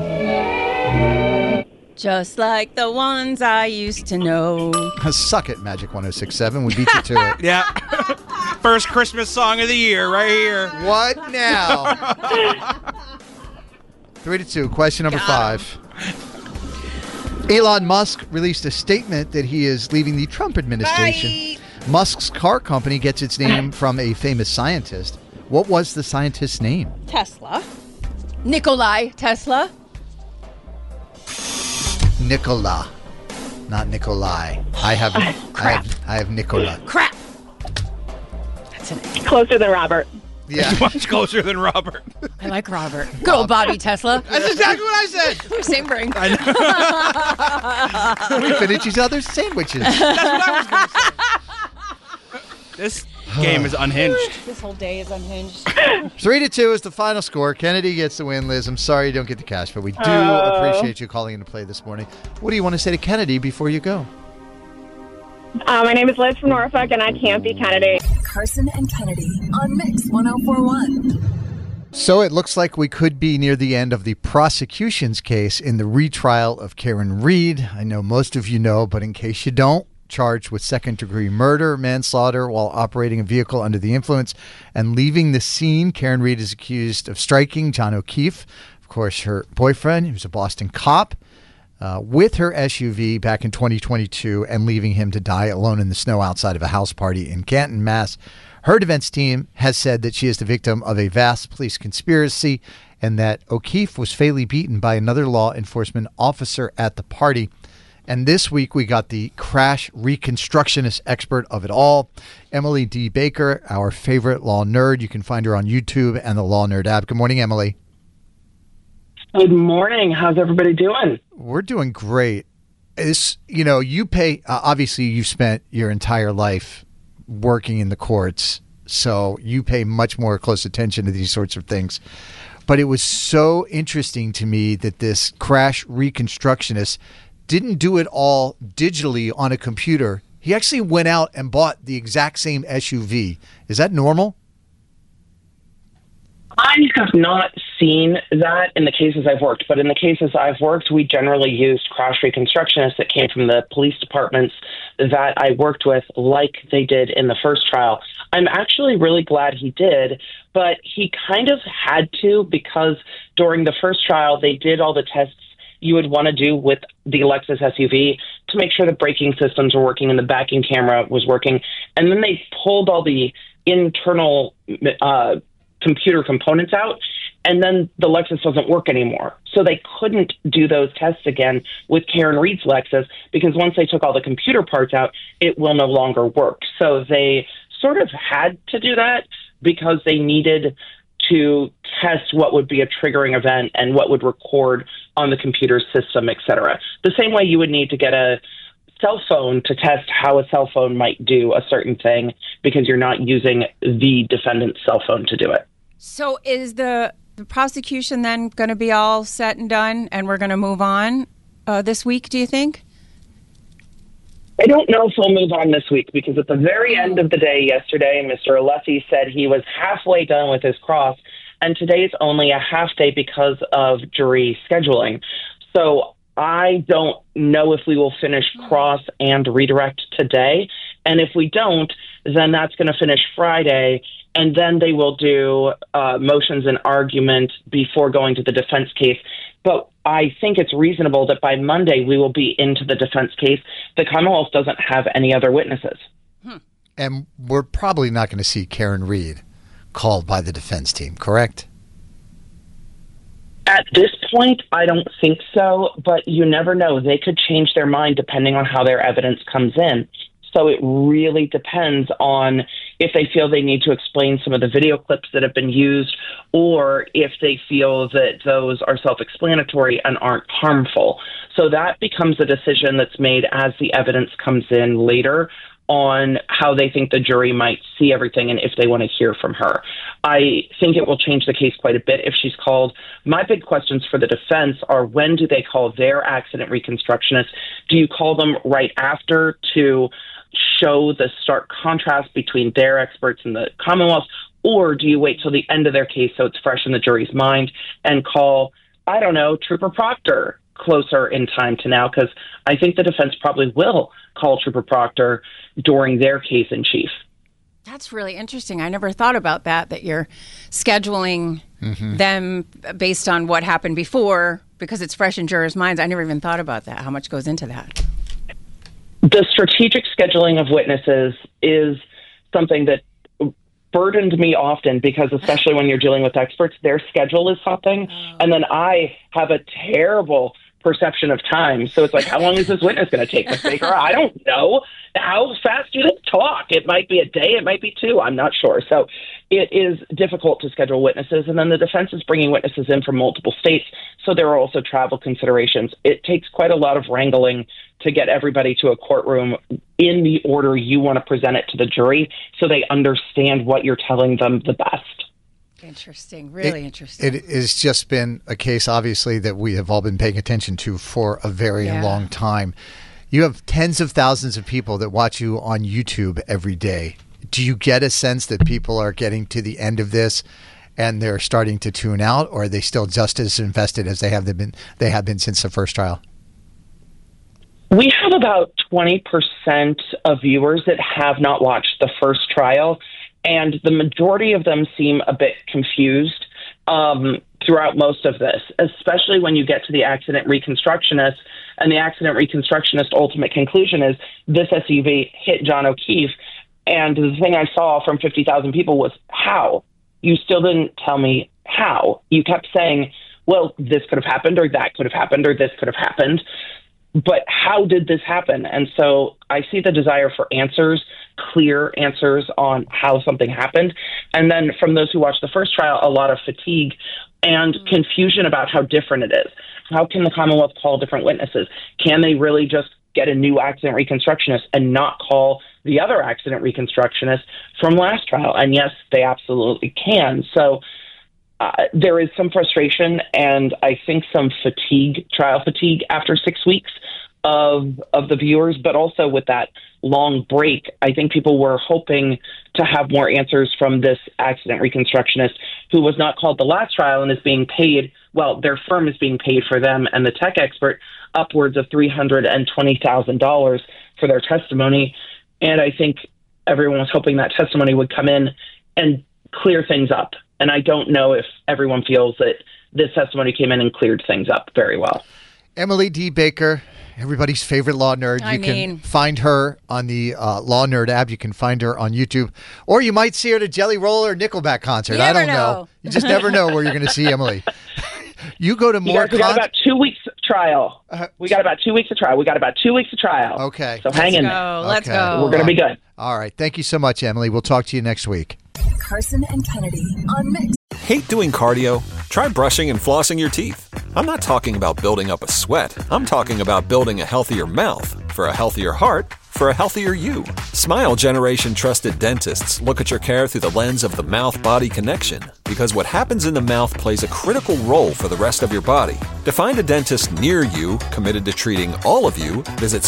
Just like the ones I used to know. Suck it, Magic 106.7. We beat you to it. Yeah. First Christmas song of the year right here. What now? 3-2. Question number 5. Elon Musk released a statement that he is leaving the Trump administration. Musk's car company gets its name from a famous scientist. What was the scientist's name? Tesla. Nikolai Tesla. Nikola, not Nikolai. I have Nikola. Crap. That's an A. Closer than Robert. Yeah. Much closer than Robert. I like Robert. Good old Bobby Tesla. That's exactly what I said. We're same brain. We finish each other's sandwiches. That's what I was going to say. This game is unhinged. This whole day is unhinged. 3-2 is the final score. Kennedy gets the win, Liz. I'm sorry you don't get the cash, but we do appreciate you calling in to play this morning. What do you want to say to Kennedy before you go? My name is Liz from Norfolk, and I can't be Kennedy. Carson and Kennedy on Mix 104.1. So it looks like we could be near the end of the prosecution's case in the retrial of Karen Read. I know most of you know, but in case you don't, charged with second-degree murder, manslaughter while operating a vehicle under the influence and leaving the scene. Karen Read is accused of striking John O'Keefe, of course, her boyfriend, who's a Boston cop, with her SUV back in 2022 and leaving him to die alone in the snow outside of a house party in Canton, Mass. Her defense team has said that she is the victim of a vast police conspiracy and that O'Keefe was fatally beaten by another law enforcement officer at the party. And this week we got the crash reconstructionist expert of it all, Emily D. Baker, our favorite law nerd. You can find her on YouTube and the Law Nerd app. Good morning, Emily. Good morning. How's everybody doing? We're doing great. You pay, obviously you've spent your entire life working in the courts, so you pay much more close attention to these sorts of things. But it was so interesting to me that this crash reconstructionist didn't do it all digitally on a computer. He actually went out and bought the exact same SUV. Is that normal? I have not seen that in the cases I've worked, but in the cases I've worked, we generally used crash reconstructionists that came from the police departments that I worked with, like they did in the first trial. I'm actually really glad he did, but he kind of had to, because during the first trial, they did all the tests you would want to do with the Lexus SUV to make sure the braking systems were working and the backing camera was working. And then they pulled all the internal computer components out, and then the Lexus doesn't work anymore. So they couldn't do those tests again with Karen Read's Lexus, because once they took all the computer parts out, it will no longer work. So they sort of had to do that because they needed to test what would be a triggering event and what would record on the computer system, et cetera. The same way you would need to get a cell phone to test how a cell phone might do a certain thing, because you're not using the defendant's cell phone to do it. So is the prosecution then going to be all set and done and we're going to move on this week, do you think? I don't know if we'll move on this week, because at the very end of the day yesterday, Mr. Alessi said he was halfway done with his cross, and today is only a half day because of jury scheduling. So I don't know if we will finish cross and redirect today. And if we don't, then that's going to finish Friday. And then they will do motions and argument before going to the defense case. But I think it's reasonable that by Monday we will be into the defense case. The Commonwealth doesn't have any other witnesses. And we're probably not going to see Karen Read called by the defense team, correct? At this point, I don't think so, but you never know. They could change their mind depending on how their evidence comes in. So it really depends on if they feel they need to explain some of the video clips that have been used, or if they feel that those are self-explanatory and aren't harmful. So that becomes a decision that's made as the evidence comes in later on how they think the jury might see everything and if they want to hear from her. I think it will change the case quite a bit if she's called. My big questions for the defense are, when do they call their accident reconstructionist? Do you call them right after to show the stark contrast between their experts and the Commonwealth, or do you wait till the end of their case so it's fresh in the jury's mind and call, I don't know, Trooper Proctor closer in time to now? Because I think the defense probably will call Trooper Proctor during their case in chief. That's really interesting. I never thought about that you're scheduling them based on what happened before because it's fresh in jurors' minds. I never even thought about that, how much goes into that. The strategic scheduling of witnesses is something that burdened me often because, especially when you're dealing with experts, their schedule is something. And then I have a terrible perception of time. So it's like, how long is this witness going to take? Ms. Baker, I don't know. How fast do they talk? It might be a day. It might be two. I'm not sure. So it is difficult to schedule witnesses. And then the defense is bringing witnesses in from multiple states. So there are also travel considerations. It takes quite a lot of wrangling to get everybody to a courtroom in the order you want to present it to the jury so they understand what you're telling them the best. Interesting. Really interesting. It has just been a case, obviously, that we have all been paying attention to for a very long time. You have tens of thousands of people that watch you on YouTube every day. Do you get a sense that people are getting to the end of this and they're starting to tune out, or are they still just as invested as they have been since the first trial? We have about 20% of viewers that have not watched the first trial, and the majority of them seem a bit confused throughout most of this, especially when you get to the accident reconstructionist, and the accident reconstructionist ultimate conclusion is this SUV hit John O'Keefe. And the thing I saw from 50,000 people was, how? You still didn't tell me how. You kept saying, well, this could have happened, or that could have happened, or this could have happened. But how did this happen? And so I see the desire for answers, clear answers on how something happened. And then from those who watched the first trial, a lot of fatigue and confusion about how different it is. How can the Commonwealth call different witnesses? Can they really just get a new accident reconstructionist and not call the other accident reconstructionist from last trial? And yes, they absolutely can. So there is some frustration and I think some fatigue, trial fatigue after 6 weeks of the viewers, but also with that long break, I think people were hoping to have more answers from this accident reconstructionist who was not called the last trial and is being paid, well, their firm is being paid for them and the tech expert upwards of $320,000 for their testimony. And I think everyone was hoping that testimony would come in and clear things up. And I don't know if everyone feels that this testimony came in and cleared things up very well. Emily D. Baker, everybody's favorite law nerd. You can find her on the Law Nerd app. You can find her on YouTube. Or you might see her at a Jelly Roll or Nickelback concert. I don't know. You just never know where you're going to see Emily. You go to more... We got about 2 weeks trial. We got about 2 weeks of trial. Okay. So hang in there. Let's go. We're going to be good. All right. Thank you so much, Emily. We'll talk to you next week. Carson and Kennedy on Mix. Hate doing cardio? Try brushing and flossing your teeth. I'm not talking about building up a sweat. I'm talking about building a healthier mouth. For a healthier heart, for a healthier you. Smile Generation trusted dentists look at your care through the lens of the mouth-body connection, because what happens in the mouth plays a critical role for the rest of your body. To find a dentist near you committed to treating all of you, visit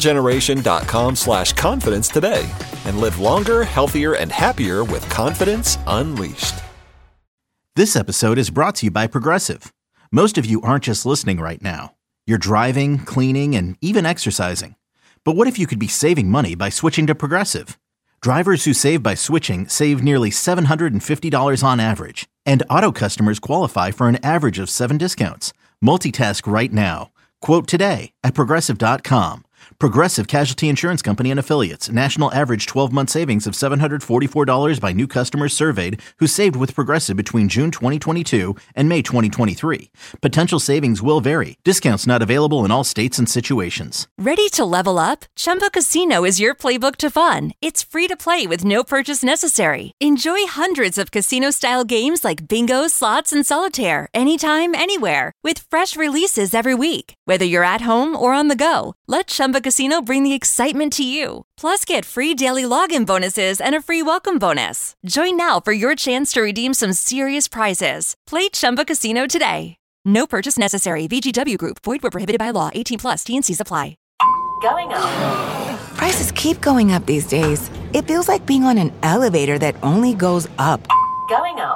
smilegeneration.com/confidence today and live longer, healthier, and happier with confidence unleashed. This episode is brought to you by Progressive. Most of you aren't just listening right now. You're driving, cleaning, and even exercising. But what if you could be saving money by switching to Progressive? Drivers who save by switching save nearly $750 on average. And auto customers qualify for an average of 7 discounts. Multitask right now. Quote today at Progressive.com. Progressive Casualty Insurance Company and Affiliates. National average 12-month savings of $744 by new customers surveyed who saved with Progressive between June 2022 and May 2023. Potential savings will vary. Discounts not available in all states and situations. Ready to level up? Chumba Casino is your playbook to fun. It's free to play with no purchase necessary. Enjoy hundreds of casino-style games like bingo, slots, and solitaire anytime, anywhere with fresh releases every week. Whether you're at home or on the go, let Chumba Casino bring the excitement to you. Plus, get free daily login bonuses and a free welcome bonus. Join now for your chance to redeem some serious prizes. Play Chumba Casino today. No purchase necessary. VGW Group. Void where prohibited by law. 18+. T&Cs apply. Going up. Prices keep going up these days. It feels like being on an elevator that only goes up. Going up.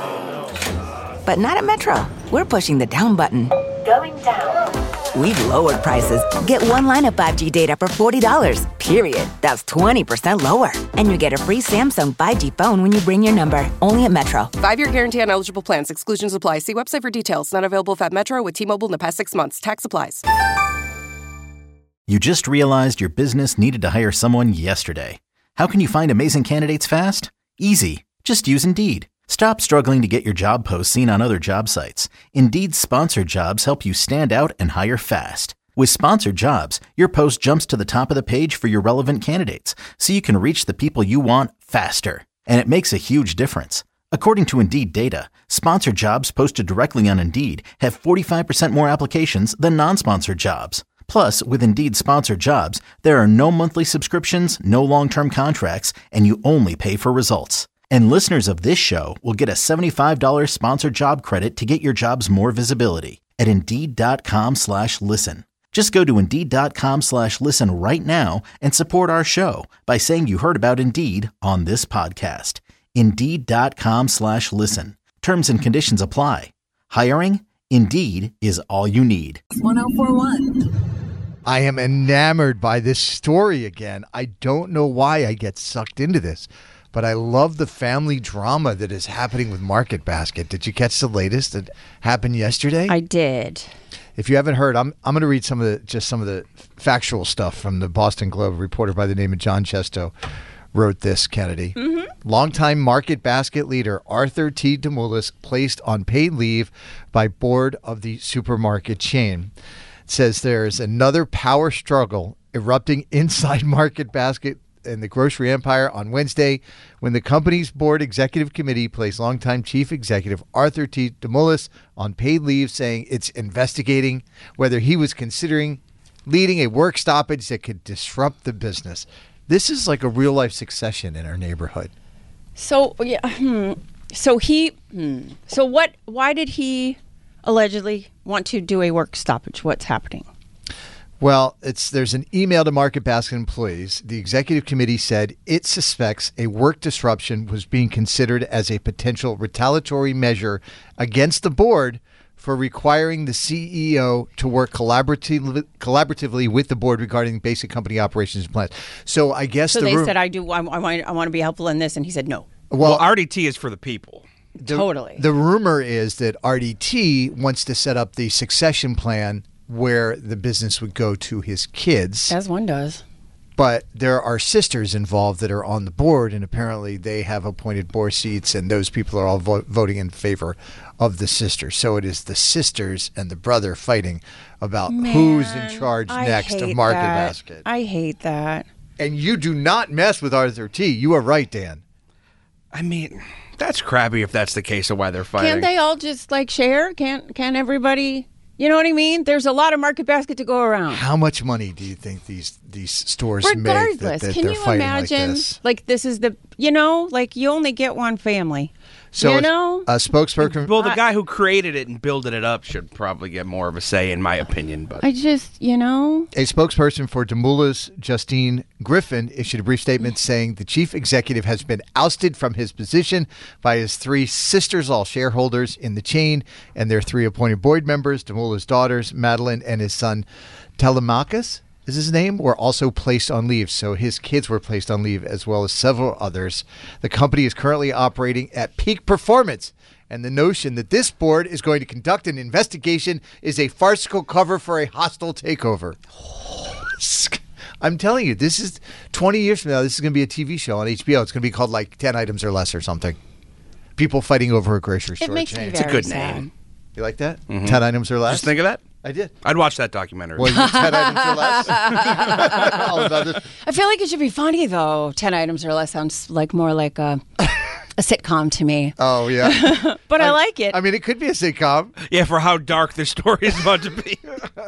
But not at Metro. We're pushing the down button. Going down. We've lowered prices. Get one line of 5G data for $40, period. That's 20% lower. And you get a free Samsung 5G phone when you bring your number. Only at Metro. 5-year guarantee on eligible plans. Exclusions apply. See website for details. Not available at Metro with T-Mobile in the past 6 months. Tax applies. You just realized your business needed to hire someone yesterday. How can you find amazing candidates fast? Easy. Just use Indeed. Stop struggling to get your job posts seen on other job sites. Indeed's sponsored jobs help you stand out and hire fast. With sponsored jobs, your post jumps to the top of the page for your relevant candidates, so you can reach the people you want faster. And it makes a huge difference. According to Indeed data, sponsored jobs posted directly on Indeed have 45% more applications than non-sponsored jobs. Plus, with Indeed sponsored jobs, there are no monthly subscriptions, no long-term contracts, and you only pay for results. And listeners of this show will get a $75 sponsored job credit to get your jobs more visibility at Indeed.com/listen. Just go to Indeed.com/listen right now and support our show by saying you heard about Indeed on this podcast. Indeed.com/listen. Terms and conditions apply. Hiring? Indeed is all you need. 1041. I am enamored by this story again. I don't know why I get sucked into this, but I love the family drama that is happening with Market Basket. Did you catch the latest that happened yesterday? I did. If you haven't heard, I'm going to read some of the factual stuff from the Boston Globe. A reporter by the name of John Chesto wrote this, Kennedy. Longtime Market Basket leader Arthur T. DeMoulis placed on paid leave by board of the supermarket chain. It says there's another power struggle erupting inside Market Basket and the grocery empire on Wednesday when the company's board executive committee placed longtime chief executive Arthur T. DeMoulis on paid leave, saying it's investigating whether he was considering leading a work stoppage that could disrupt the business. This is like a real life succession in our neighborhood. So, yeah. So what? Why did he allegedly want to do a work stoppage? What's happening? Well, there's an email to Market Basket employees. The executive committee said it suspects a work disruption was being considered as a potential retaliatory measure against the board for requiring the CEO to work collaboratively with the board regarding basic company operations and plans. So I guess they said, I want to be helpful in this, and he said no. Well, RDT is for the people. Totally. The rumor is that RDT wants to set up the succession plan where the business would go to his kids. As one does. But there are sisters involved that are on the board, and apparently they have appointed board seats, and those people are all voting in favor of the sisters. So it is the sisters and the brother fighting about who's in charge next of Market Basket. I hate that. And you do not mess with Arthur T. You are right, Dan. I mean, that's crappy if that's the case of why they're fighting. Can't they all just share? Can't everybody... You know what I mean? There's a lot of Market Basket to go around. How much money do you think these stores Regardless, make that can they're you fighting imagine? Like this is the, you only get one family. So You know? a spokesperson. Well, the guy who created it and builded it up should probably get more of a say, in my opinion. But I just, A spokesperson for Demoulas, Justine Griffin, issued a brief statement saying the chief executive has been ousted from his position by his 3 sisters, all shareholders in the chain, and their 3 appointed board members, Demoulas' daughters, Madeline, and his son, Telemachus, is his name, were also placed on leave. So his kids were placed on leave, as well as several others. The company is currently operating at peak performance, and the notion that this board is going to conduct an investigation is a farcical cover for a hostile takeover. I'm telling you, this is 20 years from now, this is going to be a TV show on HBO. It's going to be called like 10 Items or Less or something. People fighting over a grocery store makes chain. me it's a very good sad. name. You like that? Mhm. 10 Items or Less? Just think of that. I did. I'd watch that documentary. Well, 10 Items or Less? All about this. I feel like it should be funny, though. 10 Items or Less sounds like more like a sitcom to me. Oh, yeah. But I like it. I mean, it could be a sitcom. Yeah, for how dark the story is about to be.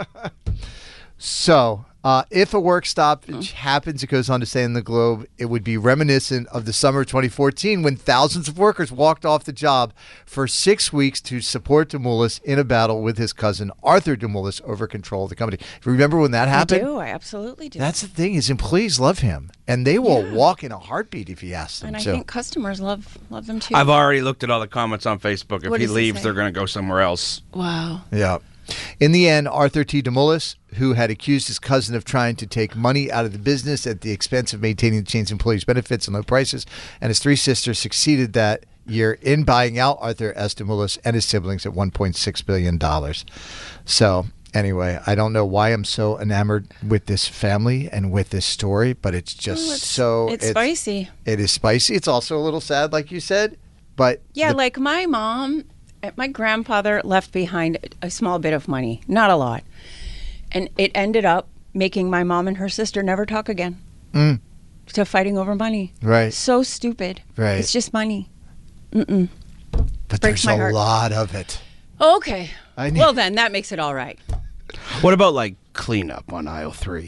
So, if a work stoppage happens, it goes on to say in the Globe, it would be reminiscent of the summer of 2014 when thousands of workers walked off the job for 6 weeks to support Demoulas in a battle with his cousin Arthur Demoulas over control of the company. Remember when that happened? I do. I absolutely do. That's the thing. His employees love him, and they will walk in a heartbeat if you ask them And I to. think customers love them, too. I've already looked at all the comments on Facebook. If What he does it leaves, say? they're going to go somewhere else. Wow. Yeah. In the end, Arthur T. Demoulas, who had accused his cousin of trying to take money out of the business at the expense of maintaining the chain's employees' benefits and low prices, and his 3 sisters succeeded that year in buying out Arthur S. Demoulas and his siblings at $1.6 billion. So, anyway, I don't know why I'm so enamored with this family and with this story, but it's just It's spicy. It is spicy. It's also a little sad, like you said, but Yeah, like my mom, my grandfather left behind a small bit of money, not a lot. And it ended up making my mom and her sister never talk again. To fighting over money. Right. So stupid. Right. It's just money. Mm-mm. But Breaks there's my a heart. lot of it. Okay. I need- Well, then that makes it all right. What about like cleanup on aisle 3?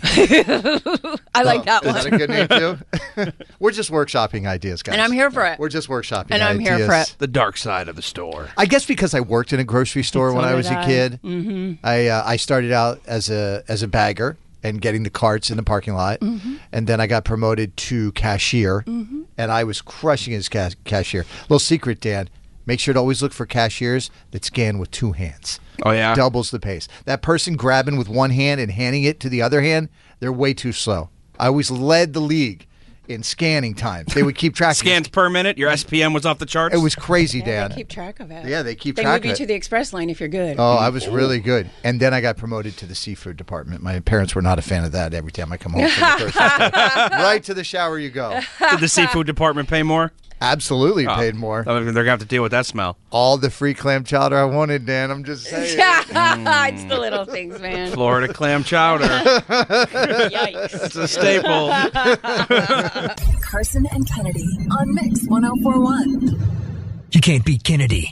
I like that one. Is that a good name too? We're just workshopping ideas, guys. And I'm here for it. We're just workshopping And I'm ideas. here for it. The dark side of the store. I guess because I worked in a grocery store So when I did was a I. kid. Mhm. I started out as a bagger and getting the carts in the parking lot, and then I got promoted to cashier, and I was crushing it as cashier. Little secret, Dan. Make sure to always look for cashiers that scan with 2 hands. Oh, yeah? Doubles the pace. That person grabbing with 1 hand and handing it to the other hand, they're way too slow. I always led the league in scanning times. They would keep track. Scans per minute? Your SPM was off the charts? It was crazy, Yeah, Dan. they keep track of it. Yeah, they keep They track move you of to it. the express lane if you're good. Oh, I was really good. And then I got promoted to the seafood department. My parents were not a fan of that. Every time I come home from the grocery store, right to the shower you go. Did the seafood department pay more? Absolutely paid more. They're going to have to deal with that smell. All the free clam chowder I wanted, Dan. I'm just saying. It's the little things, man. Florida clam chowder. Yikes. It's a staple. Carson and Kennedy on Mix 1041. You can't beat Kennedy.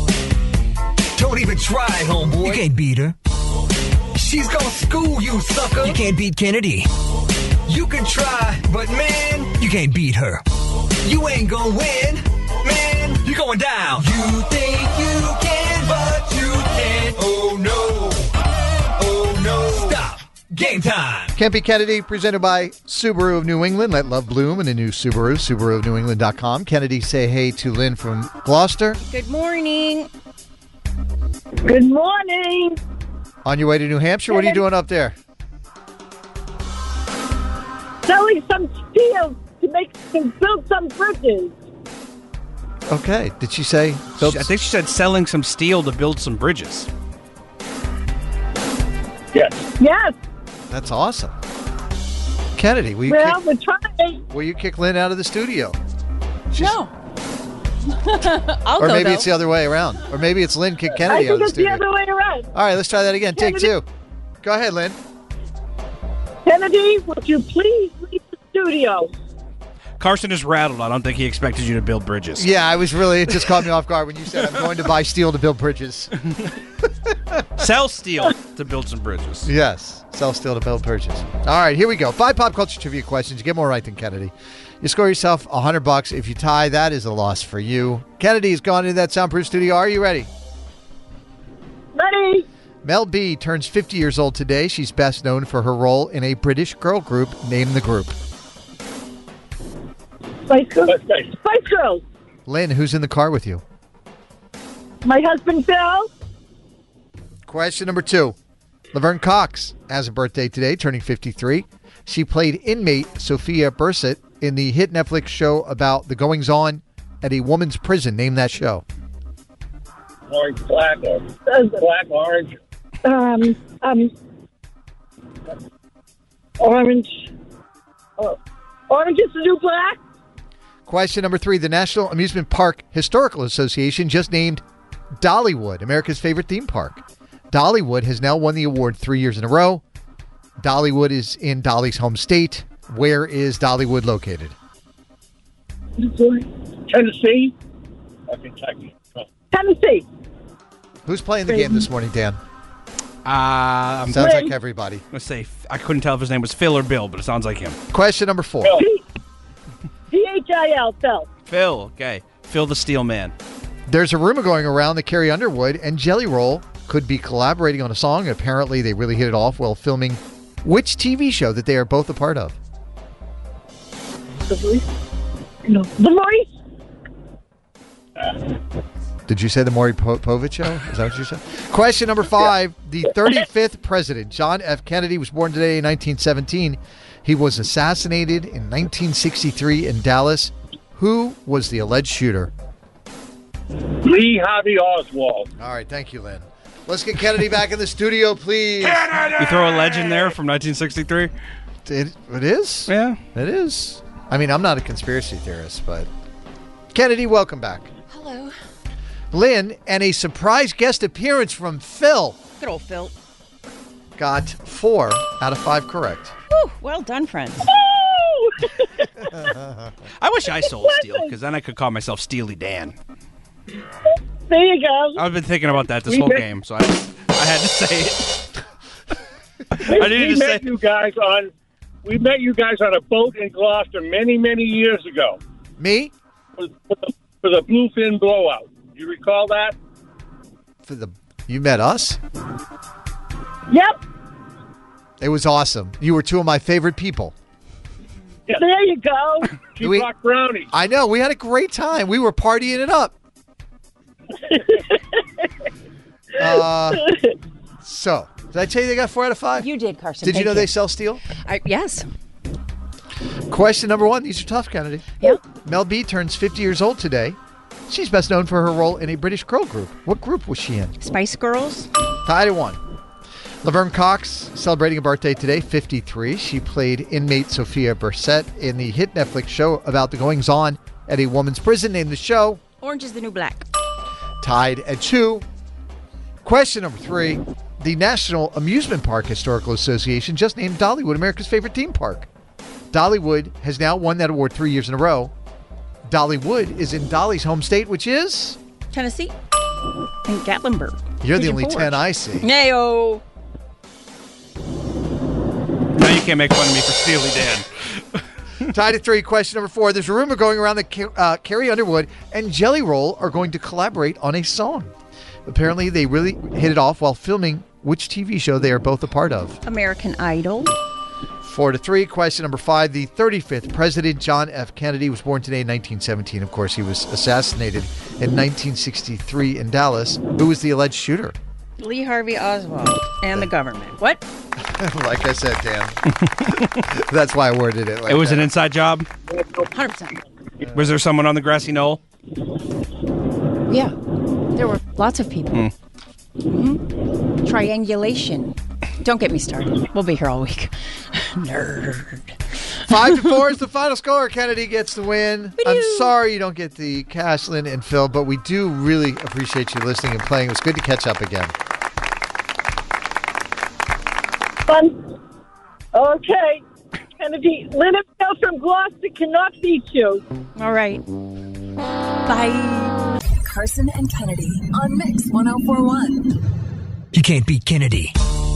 Don't even try, homeboy. You can't beat her. She's gonna school you, sucker. You can't beat Kennedy. You can try, but man, you can't beat her. You ain't gonna win, man. You're going down. You think you can, but you can't. Oh no. Oh no. Stop. Game time. Kempy Kennedy, presented by Subaru of New England. Let love bloom in a new Subaru, SubaruofNewEngland.com. Kennedy, say hey to Lynn from Gloucester. Good morning. Good morning. On your way to New Hampshire, what are you doing up there? Selling some steel to build some bridges. Okay. Did she say? I think she said selling some steel to build some bridges. Yes. That's awesome. Kennedy, will you, Well, we're trying. will you kick Lynn out of the studio? No. I'll Or go, maybe though. it's the other way around. Or maybe it's Lynn kick I Kennedy out think of the it's the studio. other way around. All right, let's try that again. Take Kennedy- 2. Go ahead, Lynn. Kennedy, would you please leave the studio? Carson is rattled. I don't think he expected you to build bridges. Yeah, I was really, it just caught me off guard when you said I'm going to buy steel to build bridges. Sell steel. to build some bridges. Yes. Sell steel to build bridges. All right, here we go. 5 pop culture trivia questions. You get more right than Kennedy. You score yourself $100. If you tie, that is a loss for you. Kennedy has gone into that soundproof studio. Are you ready? Ready. Mel B turns 50 years old today. She's best known for her role in a British girl group. Name the group. Spice Girls. Spice Girls. Lynn, who's in the car with you? My husband, Phil. Question number 2. Laverne Cox has a birthday today, turning 53. She played inmate Sophia Bursett in the hit Netflix show about the goings-on at a woman's prison. Name that show. Orange, black, or black, orange. Orange. Orange is the new black. Question number 3. The National Amusement Park Historical Association just named Dollywood America's favorite theme park. Dollywood has now won the award 3 years in a row. Dollywood is in Dolly's home state. Where is Dollywood located? Tennessee or Kentucky? Tennessee. Who's playing the game this morning, Dan? Sounds like everybody. Let's say, I couldn't tell if his name was Phil or Bill, but it sounds like him. Question number 4. Phil. Phil. Phil, okay. Phil the Steel Man. There's a rumor going around that Carrie Underwood and Jelly Roll could be collaborating on a song. Apparently, they really hit it off while filming which TV show that they are both a part of? The Voice. No. The Voice. Did you say the Maury Povich show? Is that what you said? Question number 5. The 35th president, John F. Kennedy, was born today in 1917. He was assassinated in 1963 in Dallas. Who was the alleged shooter? Lee Harvey Oswald. All right, thank you, Lynn. Let's get Kennedy back in the studio, please. You throw a legend there from 1963? It is? Yeah. It is. I mean, I'm not a conspiracy theorist, but... Kennedy, welcome back. Hello. Lynn, and a surprise guest appearance from Phil. Good old Phil. Got 4 out of 5 correct. Whew, well done, friends. I wish I sold steel, because then I could call myself Steely Dan. There you go. I've been thinking about that this whole game, so I had to say it. I needed to say you guys on. We met you guys on a boat in Gloucester many, many years ago. Me? For the Bluefin blowout. Do you recall that? You met us? Yep. It was awesome. You were 2 of my favorite people. Yeah. There you go. She brought brownies. I know. We had a great time. We were partying it up. So, did I tell you they got 4 out of 5? You did, Carson. Did you know they sell steel? Yes. Question number 1. These are tough, Kennedy. Yep. Mel B turns 50 years old today. She's best known for her role in a British girl group. What group was she in? Spice Girls. Tied at 1. Laverne Cox celebrating a birthday today, 53. She played inmate Sophia Bursett in the hit Netflix show about the goings-on at a woman's prison. Named the show. Orange is the New Black. Tied at 2. Question number 3. The National Amusement Park Historical Association just named Dollywood America's favorite theme park. Dollywood has now won that award 3 years in a row. Dollywood is in Dolly's home state, which is? Tennessee. And Gatlinburg. You're the only 10 I see. Nayo. Now you can't make fun of me for Steely Dan. Tied at 3. Question number 4. There's a rumor going around that Carrie Underwood and Jelly Roll are going to collaborate on a song. Apparently, they really hit it off while filming which TV show they are both a part of. American Idol. 4 to 3. Question number 5. The 35th President John F. Kennedy was born today in 1917. Of course, he was assassinated in 1963 in Dallas. Who was the alleged shooter? Lee Harvey Oswald and the government. What? Like I said, Dan. That's why I worded it like It was that. an inside job? 100%. Was there someone on the grassy knoll? Yeah. There were lots of people. Triangulation. Don't get me started. We'll be here all week. Nerd. 5 to 4 is the final score. Kennedy gets the win. I'm sorry you don't get the cash, Lynn and Phil, but we do really appreciate you listening and playing. It was good to catch up again. Fun. Okay. Kennedy, Lynn and Phil from Gloucester cannot beat you. All right. Bye. Carson and Kennedy on Mix 104.1. You can't beat Kennedy.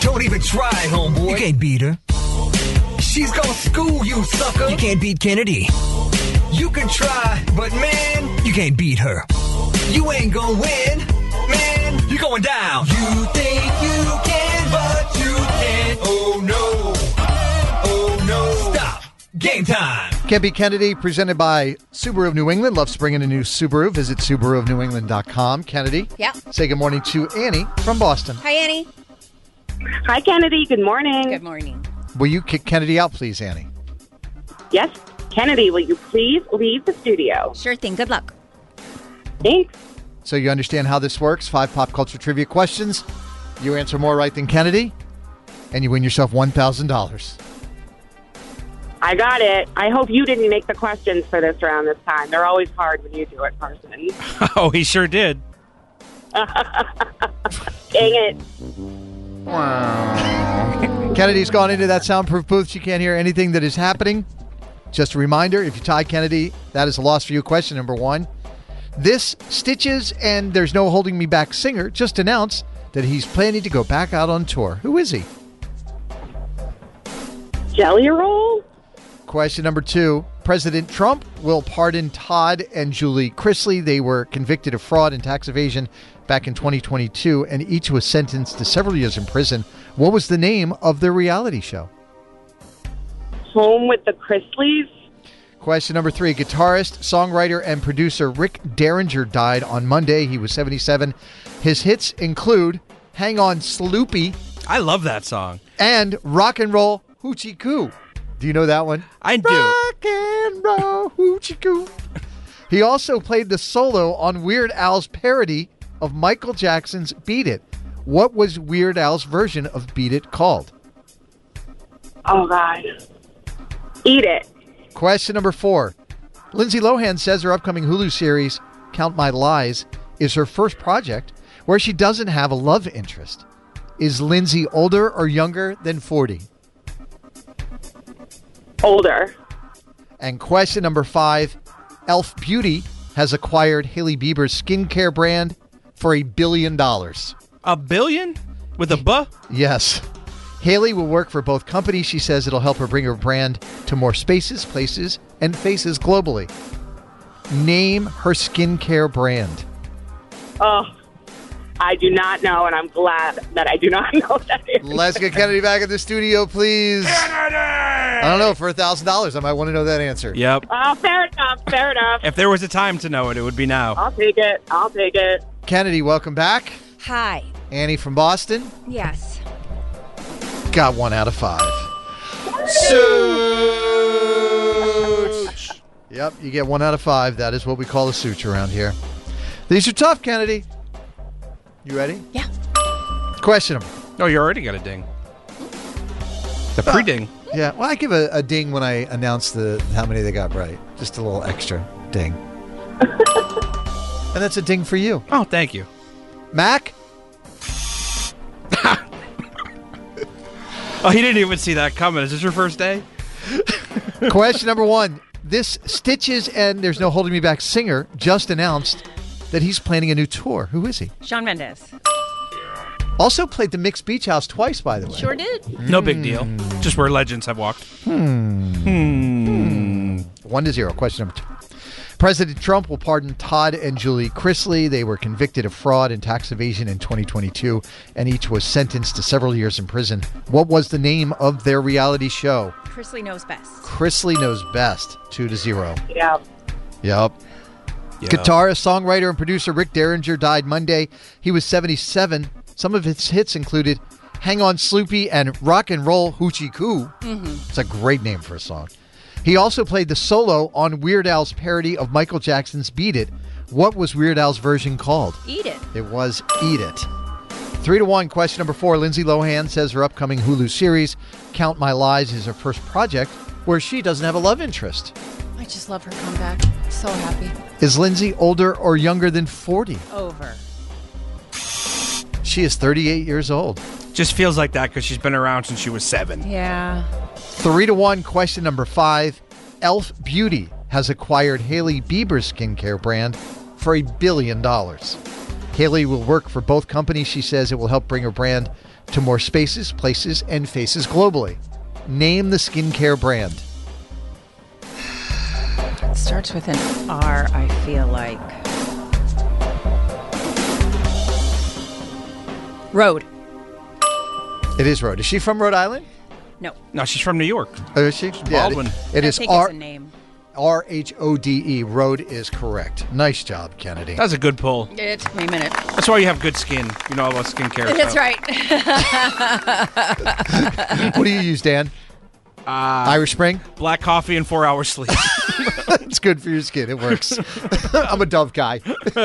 Don't even try, homeboy. You can't beat her. She's gonna school you, sucker. You can't beat Kennedy. You can try, but man, you can't beat her. You ain't gonna win, man. You're going down. You think you can, but you can't. Oh no. Oh no. Stop. Game time. Can't Beat Kennedy, presented by Subaru of New England. Love spring in a new Subaru. Visit SubaruofNewEngland.com. Kennedy. Yeah. Say good morning to Annie from Boston. Hi, Annie. Hi, Kennedy. Good morning. Good morning. Will you kick Kennedy out, please, Annie? Yes. Kennedy, will you please leave the studio? Sure thing. Good luck. Thanks. So you understand how this works. 5 pop culture trivia questions. You answer more right than Kennedy, and you win yourself $1,000. I got it. I hope you didn't make the questions for this round this time. They're always hard when you do it, Carson. Oh, he sure did. Dang it. Kennedy's gone into that soundproof booth. She can't hear anything that is happening. Just a reminder, if you tie Kennedy, that is a loss for you. Question number 1. This Stitches and There's No Holding Me Back singer just announced that he's planning to go back out on tour. Who is he? Jelly Roll? Question number 2. President Trump will pardon Todd and Julie Chrisley. They were convicted of fraud and tax evasion back in 2022, and each was sentenced to several years in prison. What was the name of their reality show? Home with the Chrisleys? Question number 3. Guitarist, songwriter, and producer Rick Derringer died on Monday. He was 77. His hits include Hang On Sloopy. I love that song. And Rock and Roll Hoochie Coo. Do you know that one? I do. Rock and Roll Hoochie Coo. He also played the solo on Weird Al's parody of Michael Jackson's Beat It. What was Weird Al's version of Beat It called? Oh, God. Eat It. Question number 4. Lindsay Lohan says her upcoming Hulu series, Count My Lies, is her first project where she doesn't have a love interest. Is Lindsay older or younger than 40? Older. And question number 5. Elf Beauty has acquired Hailey Bieber's skincare brand for $1 billion. $1 billion? With a buh? Yes. Hailey will work for both companies. She says it'll help her bring her brand to more spaces, places, and faces globally. Name her skincare brand. Oh, I do not know, and I'm glad that I do not know that. Let's get Kennedy back in the studio, please. Kennedy! I don't know. For $1,000, I might want to know that answer. Yep. Oh, fair enough. Fair enough. If there was a time to know it, it would be now. I'll take it. I'll take it. Kennedy, welcome back. Hi. Annie from Boston. Yes. Got 1 out of 5. Such. Yep, you get 1 out of 5. That is what we call a such around here. These are tough, Kennedy. You ready? Yeah. Question them. Oh, you already got a ding. The pre-ding. Yeah, well, I give a ding when I announce how many they got right. Just a little extra ding. And that's a ding for you. Oh, thank you. Mac? Oh, he didn't even see that coming. Is this your first day? Question number 1. This Stitches and There's No Holding Me Back singer just announced that he's planning a new tour. Who is he? Shawn Mendes. Also played the Mixed Beach House twice, by the way. Sure did. No big deal. Just where legends have walked. 1-0. Question number 2. President Trump will pardon Todd and Julie Chrisley. They were convicted of fraud and tax evasion in 2022, and each was sentenced to several years in prison. What was the name of their reality show? Chrisley Knows Best. Chrisley Knows Best. 2-0. Yeah. Yep. Yeah. Guitarist, songwriter, and producer Rick Derringer died Monday. He was 77. Some of his hits included Hang On Sloopy and Rock and Roll Hoochie Coo. It's a great name for a song. He also played the solo on Weird Al's parody of Michael Jackson's Beat It. What was Weird Al's version called? Eat It. It was Eat It. 3-1. Question number 4. Lindsay Lohan says her upcoming Hulu series, Count My Lies, is her first project where she doesn't have a love interest. I just love her comeback. So happy. Is Lindsay older or younger than 40? Over. She is 38 years old. Just feels like that because she's been around since she was 7. Yeah. 3-1. Question number 5. Elf Beauty has acquired Hailey Bieber's skincare brand for $1 billion. Kaylee will work for both companies. She says it will help bring her brand to more spaces, places, and faces globally. Name the skincare brand. It starts with an R, I feel like. Rhode. It is Rhode. Is she from Rhode Island? No, she's from New York. Oh, is she? Baldwin. It is I think it's a name. R-H-O-D-E. Rhode is correct. Nice job, Kennedy. That's a good pull. It took me a minute. That's why you have good skin. You know all about skincare. That's right. What do you use, Dan? Irish Spring? Black coffee and 4 hours sleep. It's good for your skin. It works. I'm a Dove guy.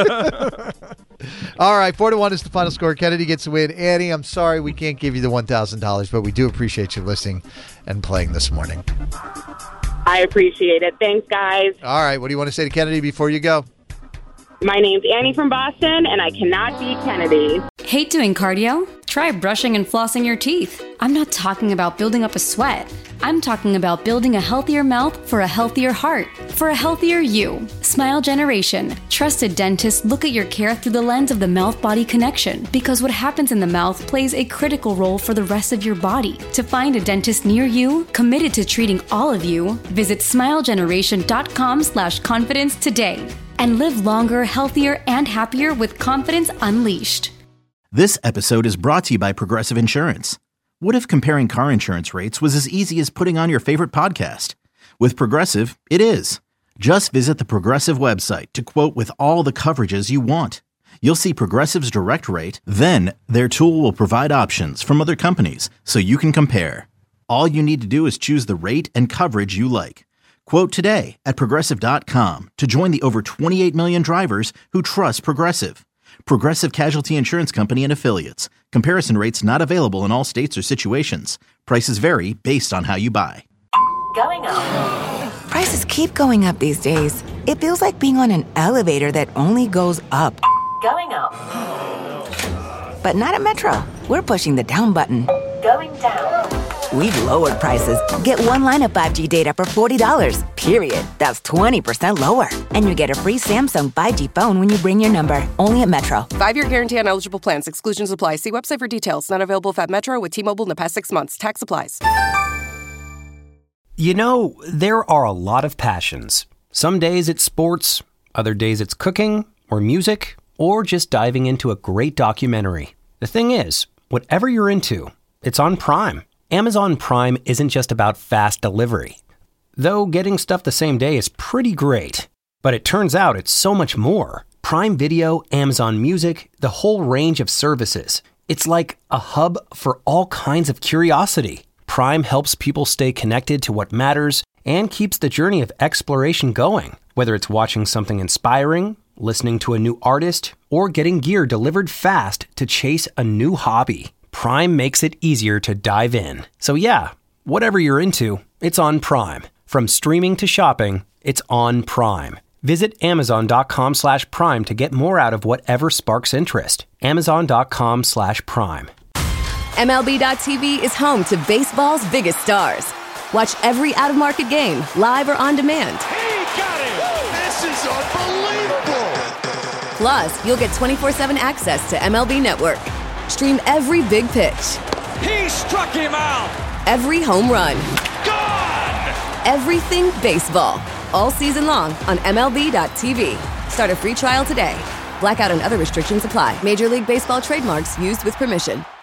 All right, 4-1 is the final score. Kennedy gets the win. Annie, I'm sorry we can't give you the $1,000, but we do appreciate you listening and playing this morning. I appreciate it. Thanks, guys. All right, what do you want to say to Kennedy before you go? My name's Annie from Boston, and I cannot beat Kennedy. Hate doing cardio? Try brushing and flossing your teeth. I'm not talking about building up a sweat. I'm talking about building a healthier mouth for a healthier heart, for a healthier you. Smile Generation. Trusted dentists look at your care through the lens of the mouth-body connection, because what happens in the mouth plays a critical role for the rest of your body. To find a dentist near you, committed to treating all of you, visit smilegeneration.com/confidence today. And live longer, healthier, and happier with confidence unleashed. This episode is brought to you by Progressive Insurance. What if comparing car insurance rates was as easy as putting on your favorite podcast? With Progressive, it is. Just visit the Progressive website to quote with all the coverages you want. You'll see Progressive's direct rate, then their tool will provide options from other companies so you can compare. All you need to do is choose the rate and coverage you like. Quote today at Progressive.com to join the over 28 million drivers who trust Progressive. Progressive Casualty Insurance Company and Affiliates. Comparison rates not available in all states or situations. Prices vary based on how you buy. Going up. Prices keep going up these days. It feels like being on an elevator that only goes up. Going up. But not at Metro. We're pushing the down button. Going down. We've lowered prices. Get one line of 5G data for $40, period. That's 20% lower. And you get a free Samsung 5G phone when you bring your number. Only at Metro. 5-year guarantee on eligible plans. Exclusions apply. See website for details. Not available if at Metro with T-Mobile in the past 6 months. Tax applies. You know, there are a lot of passions. Some days it's sports. Other days it's cooking or music or just diving into a great documentary. The thing is, whatever you're into, it's on Prime. Amazon Prime isn't just about fast delivery. Though getting stuff the same day is pretty great. But it turns out it's so much more. Prime Video, Amazon Music, the whole range of services. It's like a hub for all kinds of curiosity. Prime helps people stay connected to what matters and keeps the journey of exploration going. Whether it's watching something inspiring, listening to a new artist, or getting gear delivered fast to chase a new hobby. Prime makes it easier to dive in. So yeah, whatever you're into, it's on Prime. From streaming to shopping, it's on Prime. Visit Amazon.com/Prime to get more out of whatever sparks interest. Amazon.com/Prime. MLB.tv is home to baseball's biggest stars. Watch every out-of-market game, live or on demand. He got it! This is unbelievable! Plus, you'll get 24/7 access to MLB Network. Stream every big pitch. He struck him out! Every home run. Gone! Everything baseball. All season long on MLB.tv. Start a free trial today. Blackout and other restrictions apply. Major League Baseball trademarks used with permission.